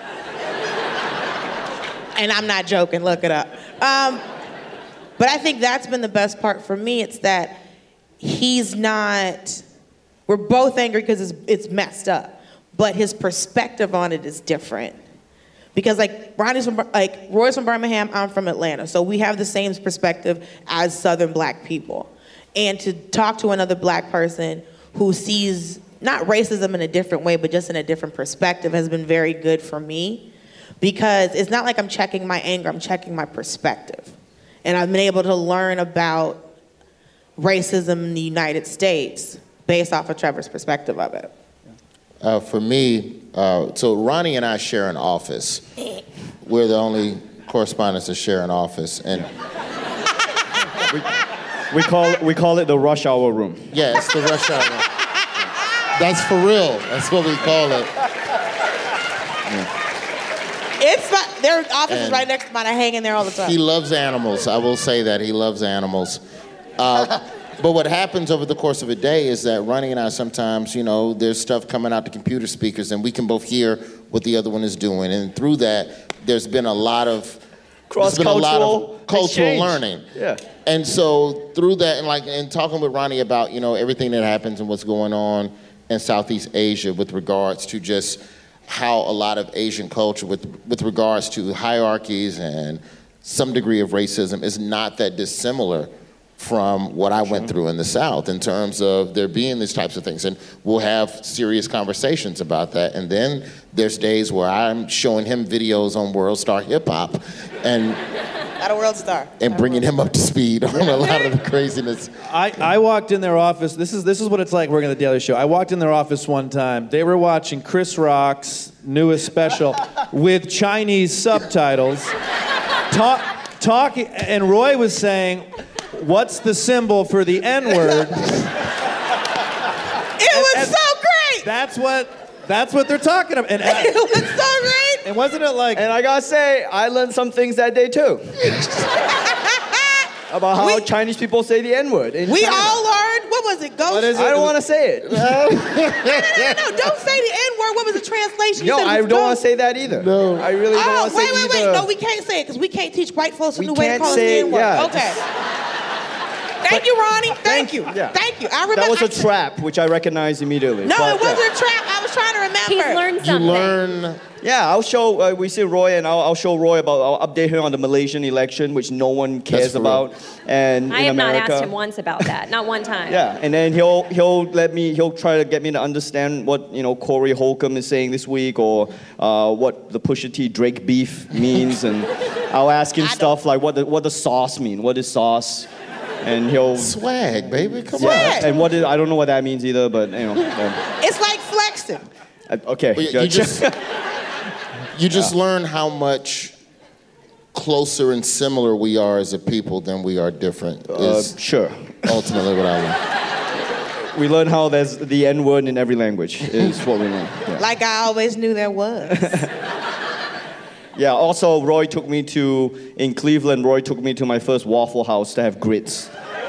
And I'm not joking. Look it up. Um, but I think that's been the best part for me. It's that he's not, we're both angry because it's, it's messed up, but his perspective on it is different. Because like Ronnie's from, like Roy's from Birmingham, I'm from Atlanta. So we have the same perspective as Southern black people. And to talk to another black person who sees not racism in a different way, but just in a different perspective has been very good for me. Because it's not like I'm checking my anger, I'm checking my perspective. And I've been able to learn about racism in the United States based off of Trevor's perspective of it. Uh, for me, uh, so Ronnie and I share an office. We're the only correspondents that share an office. And we, we, call, we call it the rush hour room. Yeah, it's the rush hour room. That's for real. That's what we call it. Yeah. It's my, their office and is right next to mine. I hang in there all the time. He loves animals. I will say that. He loves animals. Uh, but what happens over the course of a day is that Ronnie and I sometimes, you know, there's stuff coming out the computer speakers and we can both hear what the other one is doing. And through that, there's been a lot of There's been a lot Cross-cultural of cultural exchange. learning. Yeah. And so through that, and like, and talking with Ronnie about, you know, everything that happens and what's going on in Southeast Asia with regards to just how a lot of Asian culture with, with regards to hierarchies and some degree of racism is not that dissimilar from what I went through in the South in terms of there being these types of things. And we'll have serious conversations about that. And then there's days where I'm showing him videos on World Star Hip Hop and Not a world star. and bringing him up to speed on a lot of the craziness. I, I walked in their office. This is this is what it's like working at the Daily Show. I walked in their office one time. They were watching Chris Rock's newest special with Chinese subtitles. Talk, talking, and Roy was saying, "What's the symbol for the N-word?" It was and- so great. That's what that's what they're talking about. And, It was so great. and wasn't it like? And I gotta say, I learned some things that day too. About how We- Chinese people say the N-word. in We China. all learned. What was it? Ghost. What is I don't want to say it. No, no, no, no. Don't say the N-word. What was the translation? You No, said it I was don't want ghost. to say that either. No. I really don't Oh, want to wait, say wait, either. wait. No, we can't say it because we can't teach white folks a We new way to can't call us say- the N-word. yeah. Okay. Thank you, Ronnie. Thank you. Yeah. Thank you. I remember. That was I a said- trap, which I recognized immediately. No, But, it wasn't yeah. a trap. I was trying to remember. He's learned You something. learn. Yeah, I'll show, uh, we see Roy, and I'll, I'll show Roy about, I'll update her on the Malaysian election, which no one cares for real. about. And I in have not America, asked him once about that. Not one time. Yeah, and then he'll he'll let me he'll try to get me to understand what you know Corey Holcomb is saying this week, or uh, what the Pusha T Drake beef means, and I'll ask him stuff like what the, what does sauce mean? What is sauce? And he'll Swag, baby. Come Swag. on. and what is, I don't know what that means either, but you know. um, It's like flexing. uh, okay. You, you good. just, you just learn how much closer and similar we are as a people than we are different. uh, Is sure. ultimately what I learned. We learn how there's the N word in every language is what we learn. Yeah. Like I always knew there was. Yeah, also Roy took me to, in Cleveland, Roy took me to my first Waffle House to have grits.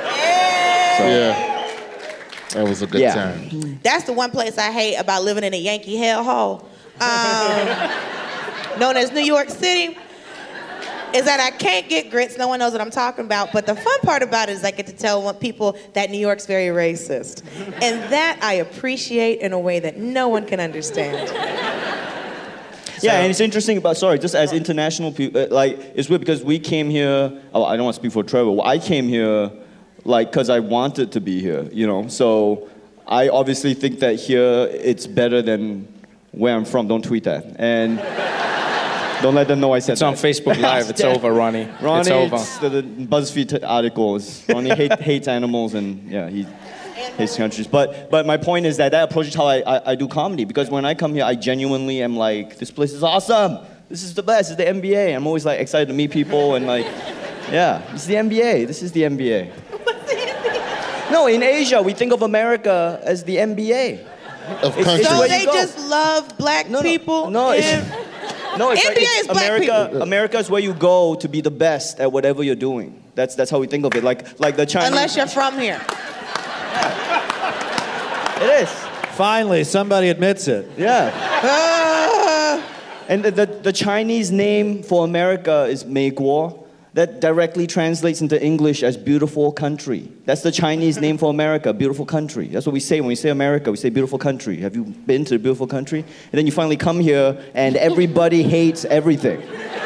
Yeah. That was a good Yeah. time. That's the one place I hate about living in a Yankee hellhole, um, known as New York City, is that I can't get grits. No one knows what I'm talking about. But the fun part about it is I get to tell one people that New York's very racist. And that I appreciate in a way that no one can understand. Yeah, and it's interesting about, sorry, just as international people, uh, like, it's weird because we came here, oh, I don't want to speak for Trevor, I came here, like, because I wanted to be here, you know, so I obviously think that here it's better than where I'm from. Don't tweet that. And don't let them know I said It's that. on Facebook Live. It's over, Ronnie. Ronnie, it's over. it's the, the BuzzFeed articles. Ronnie hate, hates animals and, yeah, he hates countries. But but my point is that that approach is how I, I, I do comedy. Because when I come here, I genuinely am like, this place is awesome. This is the best. It's the N B A. I'm always like excited to meet people and like, yeah, it's the N B A. This is the N B A. No, in Asia, we think of America as the N B A. Of It's- countries. it's So where you they go. just love black No, no, people? no, it's- and- No, it's N B A like it's is black America. people. America is where you go to be the best at whatever you're doing. That's that's how we think of it. Like like the Chinese. Unless you're from here. It is. Finally, somebody admits it. Yeah. Uh, And the, the the Chinese name for America is 美国. That directly translates into English as beautiful country. That's the Chinese name for America, beautiful country. That's what we say when we say America. We say beautiful country. Have you been to a beautiful country? And then you finally come here and everybody hates everything.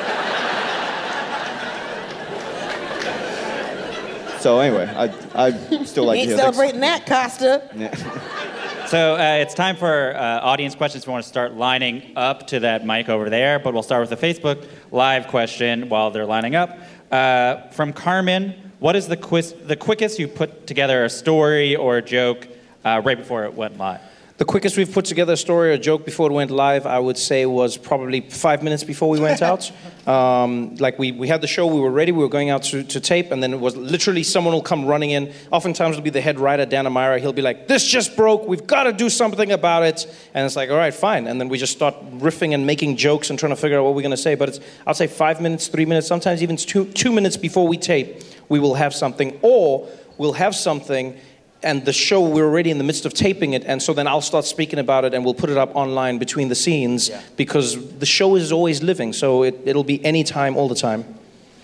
So anyway, I I still like you to ain't hear things. celebrating that, Costa. So uh, it's time for uh, audience questions. We want to start lining up to that mic over there, but we'll start with the Facebook Live question while they're lining up. Uh, from Carmen, what is the, quiz- the quickest you put together a story or a joke uh, right before it went live? The quickest we've put together a story or a joke before it went live, I would say, was probably five minutes before we went out. Um, like, we, we had the show, we were ready, we were going out to, to tape, and then it was literally someone will come running in. Oftentimes it'll be the head writer, Dan Amira. He'll be like, this just broke, we've got to do something about it. And it's like, all right, fine. And then we just start riffing and making jokes and trying to figure out what we're going to say. But it's, I'll say five minutes, three minutes, sometimes even two, two minutes before we tape, we will have something. Or we'll have something and the show, we're already in the midst of taping it, and so then I'll start speaking about it and we'll put it up online between the scenes, yeah. Because the show is always living, so it, it'll be any time, all the time.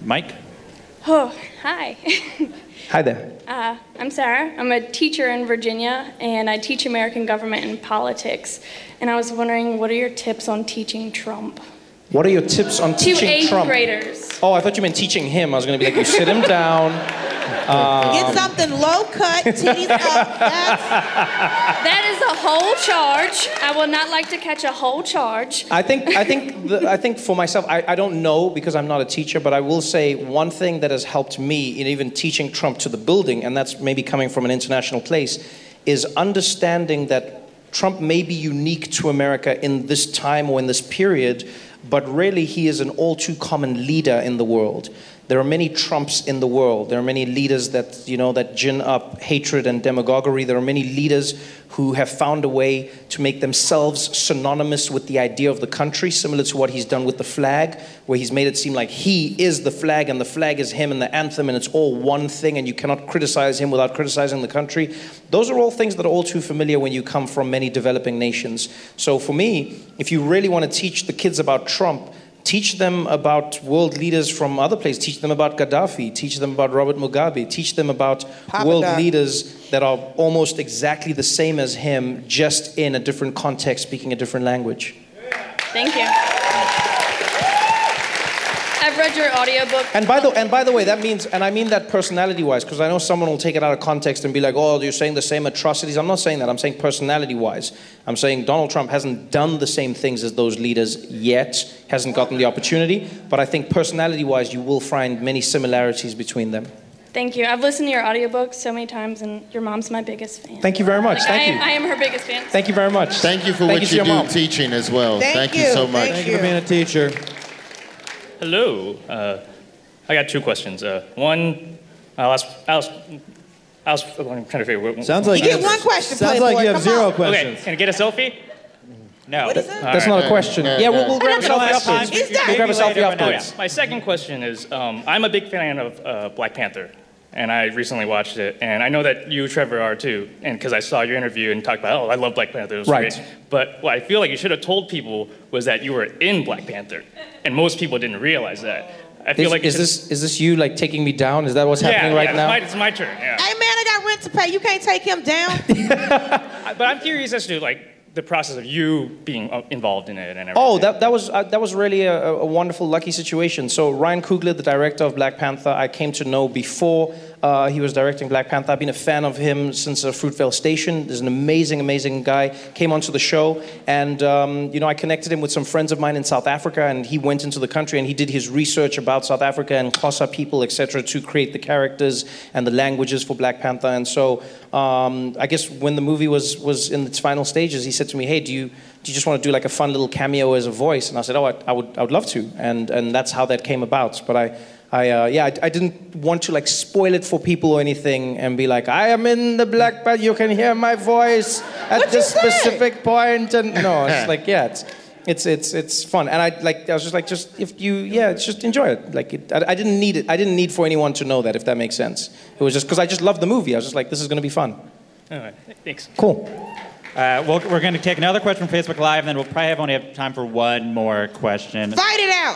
Mike? Oh, hi. Hi there. Uh, I'm Sarah. I'm a teacher in Virginia, and I teach American government and politics. And I was wondering, what are your tips on teaching Trump? What are your tips on To teaching eighth Trump? graders. Oh, I thought you meant teaching him. I was going to be like, you sit him down. Um, Get something low cut, titties up. That's... That is a whole charge. I will not like to catch a whole charge. I think I think the, I think for myself, I, I don't know because I'm not a teacher, but I will say one thing that has helped me in even teaching Trump to the building, and that's maybe coming from an international place, is understanding that Trump may be unique to America in this time or in this period, but really he is an all too common leader in the world. There are many Trumps in the world. There are many leaders that, you know, that gin up hatred and demagoguery. There are many leaders who have found a way to make themselves synonymous with the idea of the country, similar to what he's done with the flag, where he's made it seem like he is the flag and the flag is him and the anthem and it's all one thing and you cannot criticize him without criticizing the country. Those are all things that are all too familiar when you come from many developing nations. So for me, if you really want to teach the kids about Trump, teach them about world leaders from other places. Teach them about Gaddafi. Teach them about Robert Mugabe. Teach them about Papa world Doc. leaders that are almost exactly the same as him, just in a different context, speaking a different language. Thank you. I've read your audiobook. And by the and by the way, that means, and I mean that personality-wise, because I know someone will take it out of context and be like, "Oh, you're saying the same atrocities." I'm not saying that. I'm saying personality-wise. I'm saying Donald Trump hasn't done the same things as those leaders yet, hasn't gotten the opportunity. But I think personality-wise, you will find many similarities between them. Thank you. I've listened to your audiobook so many times, and your mom's my biggest fan. Thank you very much. Like, Thank I, you. am, I am her biggest fan. Thank you very much. Thank you for Thank what you to you, your do mom. teaching as well. Thank Thank, you. you. so much. Thank Thank you for being a teacher. Hello. Uh, I got two questions. Uh, one, I'll ask, I'll ask, I'll ask, I'm trying to figure what. Sounds like You get one question, Sounds Playboy. like you have Come zero on. questions. Okay, can I get a selfie? No. What is that? That's All not right. a question. Yeah, Yeah, we'll, yeah. we'll grab a We don't selfie have time. afterwards. Is that- We'll grab a Maybe later, selfie but no. Oh, yeah. afterwards. My second question is, um, I'm a big fan of uh, Black Panther, and I recently watched it, and I know that you, Trevor, are too, and because I saw your interview and talked about, oh, I love Black Panther, it was Right. great. But what I feel like you should have told people was that you were in Black Panther, and most people didn't realize that. I feel Is, like you is should- this is this you like taking me down? Is that what's yeah, happening right yeah, now? It's my, it's my turn. Yeah. Hey, man, I got rent to pay. You can't take him down. But I'm curious as to like the process of you being uh, involved in it and everything. Oh, that, that was uh, that was really a, a wonderful, lucky situation. So Ryan Coogler, the director of Black Panther, I came to know before uh, he was directing Black Panther. I've been a fan of him since uh, Fruitvale Station. There's an amazing, amazing guy. Came onto the show, and um, you know, I connected him with some friends of mine in South Africa, and he went into the country and he did his research about South Africa and Xhosa people, et cetera, to create the characters and the languages for Black Panther. And so, um, I guess when the movie was was in its final stages, he said to me, "Hey, do you?" Do you just want to do like a fun little cameo as a voice? And I said, oh, I, I would, I would love to, and and that's how that came about. But I, I uh, yeah, I, I didn't want to like spoil it for people or anything, and be like, I am in the Black Panther. You can hear my voice at What'd this you say? specific point. And no, it's like yeah, it's it's it's it's fun. And I like I was just like just if you yeah, it's just enjoy it. Like it, I, I didn't need it. I didn't need for anyone to know that, if that makes sense. It was just because I just loved the movie. I was just like, this is going to be fun. All right, thanks. Cool. Uh, we'll, we're going to take another question from Facebook Live, and then we'll probably have only have time for one more question. Fight it out.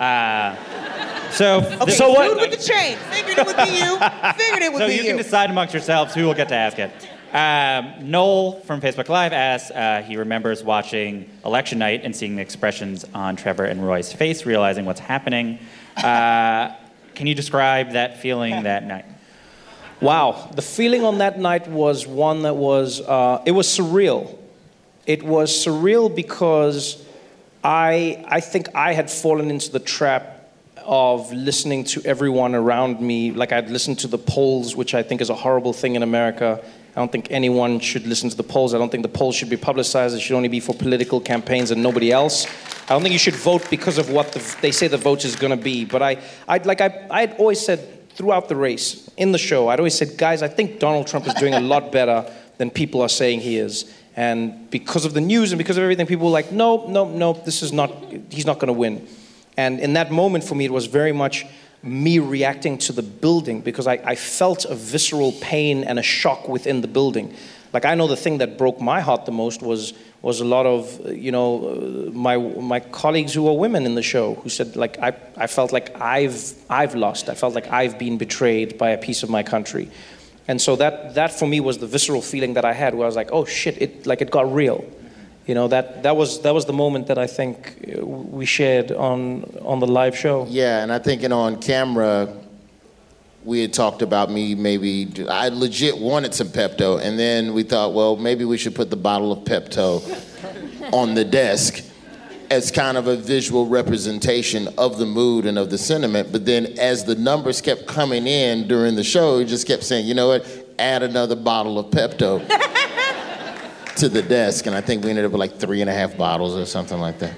Uh, so, Okay, so what? dude with the chain. Figured it would be you. Figured it would So be you you. can decide amongst yourselves who will get to ask it. Um, Noel from Facebook Live asks, uh, he remembers watching election night and seeing the expressions on Trevor and Roy's face, realizing what's happening. Uh, can you describe that feeling that night? Wow, the feeling on that night was one that was, uh, it was surreal. It was surreal because I, I think I had fallen into the trap of listening to everyone around me. Like I'd listened to the polls, which I think is a horrible thing in America. I don't think anyone should listen to the polls. I don't think the polls should be publicized. It should only be for political campaigns and nobody else. I don't think you should vote because of what the, they say the vote is going to be. But I, I'd like I, I'd always said, throughout the race, in the show, I'd always said, guys, I think Donald Trump is doing a lot better than people are saying he is. And because of the news and because of everything, people were like, no, no, no, this is not, he's not going to win. And in that moment for me, it was very much me reacting to the building because I, I felt a visceral pain and a shock within the building. Like, I know the thing that broke my heart the most was was a lot of, you know, uh, my my colleagues who were women in the show who said, like, I, I felt like I've I've lost. I felt like I've been betrayed by a piece of my country. And so that that for me was the visceral feeling that I had, where I was like, oh shit, it like it got real. You know, that, that was that was the moment that I think we shared on on the live show. Yeah, and I think, you know, on camera, we had talked about me maybe, I legit wanted some Pepto, and then we thought, well, maybe we should put the bottle of Pepto on the desk as kind of a visual representation of the mood and of the sentiment. But then as the numbers kept coming in during the show, we just kept saying, you know what, add another bottle of Pepto to the desk, and I think we ended up with like three and a half bottles or something like that.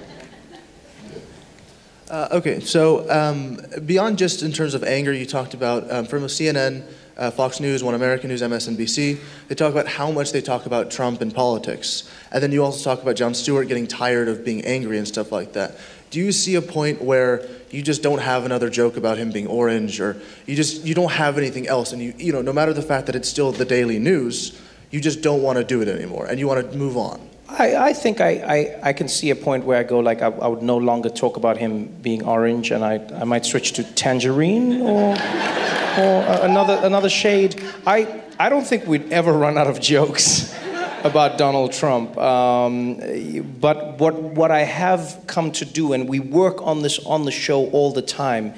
Uh, okay, so um, beyond just in terms of anger, you talked about um, from C N N, uh, Fox News, One American News, M S N B C, they talk about how much they talk about Trump and politics. And then you also talk about Jon Stewart getting tired of being angry and stuff like that. Do you see a point where you just don't have another joke about him being orange, or you just, you don't have anything else, and you, you know, no matter the fact that it's still the daily news, you just don't want to do it anymore, and you want to move on? I, I think I, I, I can see a point where I go, like, I, I would no longer talk about him being orange, and I, I might switch to tangerine or, or another another shade. I, I don't think we'd ever run out of jokes about Donald Trump. Um, but what, what I have come to do, and we work on this on the show all the time,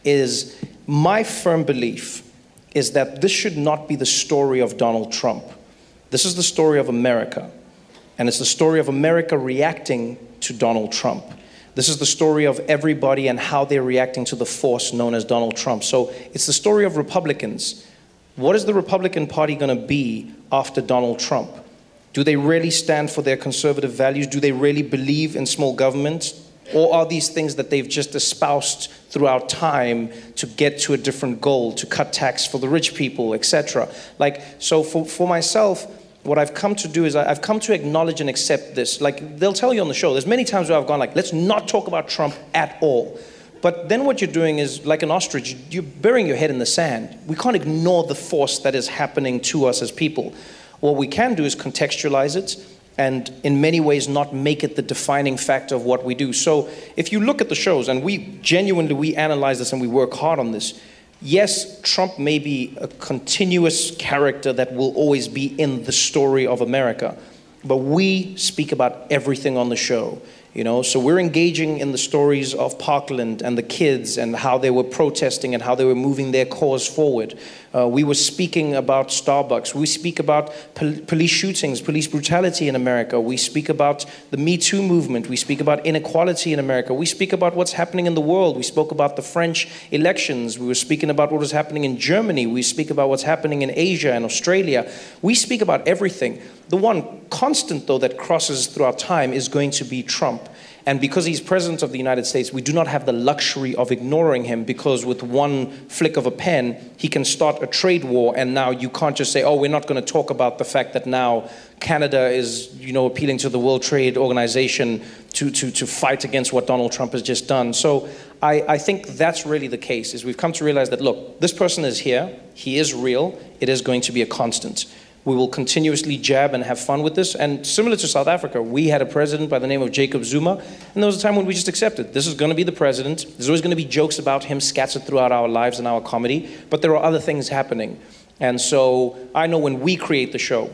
is my firm belief is that this should not be the story of Donald Trump. This is the story of America. And it's the story of America reacting to Donald Trump. This is the story of everybody and how they're reacting to the force known as Donald Trump. So it's the story of Republicans. What is the Republican Party going to be after Donald Trump? Do they really stand for their conservative values? Do they really believe in small government? Or are these things that they've just espoused throughout time to get to a different goal, to cut tax for the rich people, et cetera? Like, so for, for myself, what I've come to do is I've come to acknowledge and accept this. Like, they'll tell you on the show, there's many times where I've gone like, let's not talk about Trump at all. But then what you're doing is, like an ostrich, you're burying your head in the sand. We can't ignore the force that is happening to us as people. What we can do is contextualize it, and in many ways not make it the defining factor of what we do. So if you look at the shows, and we genuinely, we analyze this and we work hard on this, yes, Trump may be a continuous character that will always be in the story of America, but we speak about everything on the show. You know, so we're engaging in the stories of Parkland and the kids and how they were protesting and how they were moving their cause forward. Uh, we were speaking about Starbucks. We speak about pol- police shootings, police brutality in America. We speak about the Me Too movement. We speak about inequality in America. We speak about what's happening in the world. We spoke about the French elections. We were speaking about what was happening in Germany. We speak about what's happening in Asia and Australia. We speak about everything. The one constant, though, that crosses throughout time is going to be Trump. And because he's president of the United States, we do not have the luxury of ignoring him, because with one flick of a pen, he can start a trade war, and now you can't just say, oh, we're not going to talk about the fact that now Canada is, you know, appealing to the World Trade Organization to, to, to fight against what Donald Trump has just done. So I, I think that's really the case, is we've come to realize that, look, this person is here, he is real, it is going to be a constant. We will continuously jab and have fun with this. And similar to South Africa, we had a president by the name of Jacob Zuma, and there was a time when we just accepted, this is going to be the president. There's always going to be jokes about him scattered throughout our lives and our comedy, but there are other things happening. And so I know when we create the show,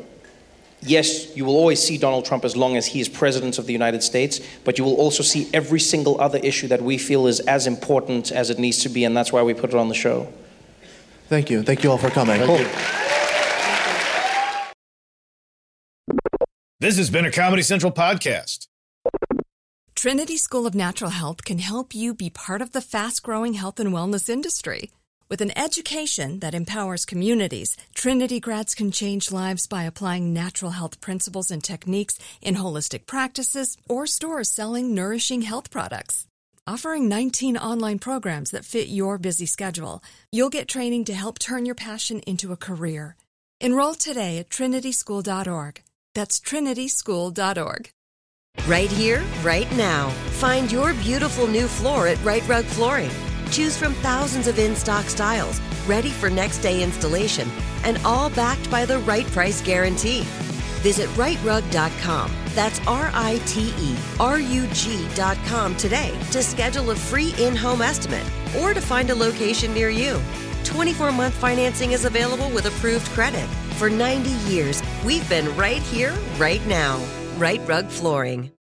yes, you will always see Donald Trump as long as he is president of the United States, but you will also see every single other issue that we feel is as important as it needs to be, and that's why we put it on the show. Thank you. Thank you all for coming. Thank Cool. you. This has been a Comedy Central podcast. Trinity School of Natural Health can help you be part of the fast-growing health and wellness industry. With an education that empowers communities, Trinity grads can change lives by applying natural health principles and techniques in holistic practices or stores selling nourishing health products. Offering nineteen online programs that fit your busy schedule, you'll get training to help turn your passion into a career. Enroll today at trinity school dot org. That's trinity school dot org. Right here, right now. Find your beautiful new floor at Right Rug Flooring. Choose from thousands of in-stock styles, ready for next day installation, and all backed by the right price guarantee. Visit right rug dot com. That's R I T E R U G dot com today to schedule a free in-home estimate or to find a location near you. twenty-four month financing is available with approved credit. For ninety years, we've been right here, right now. Right Rug Flooring.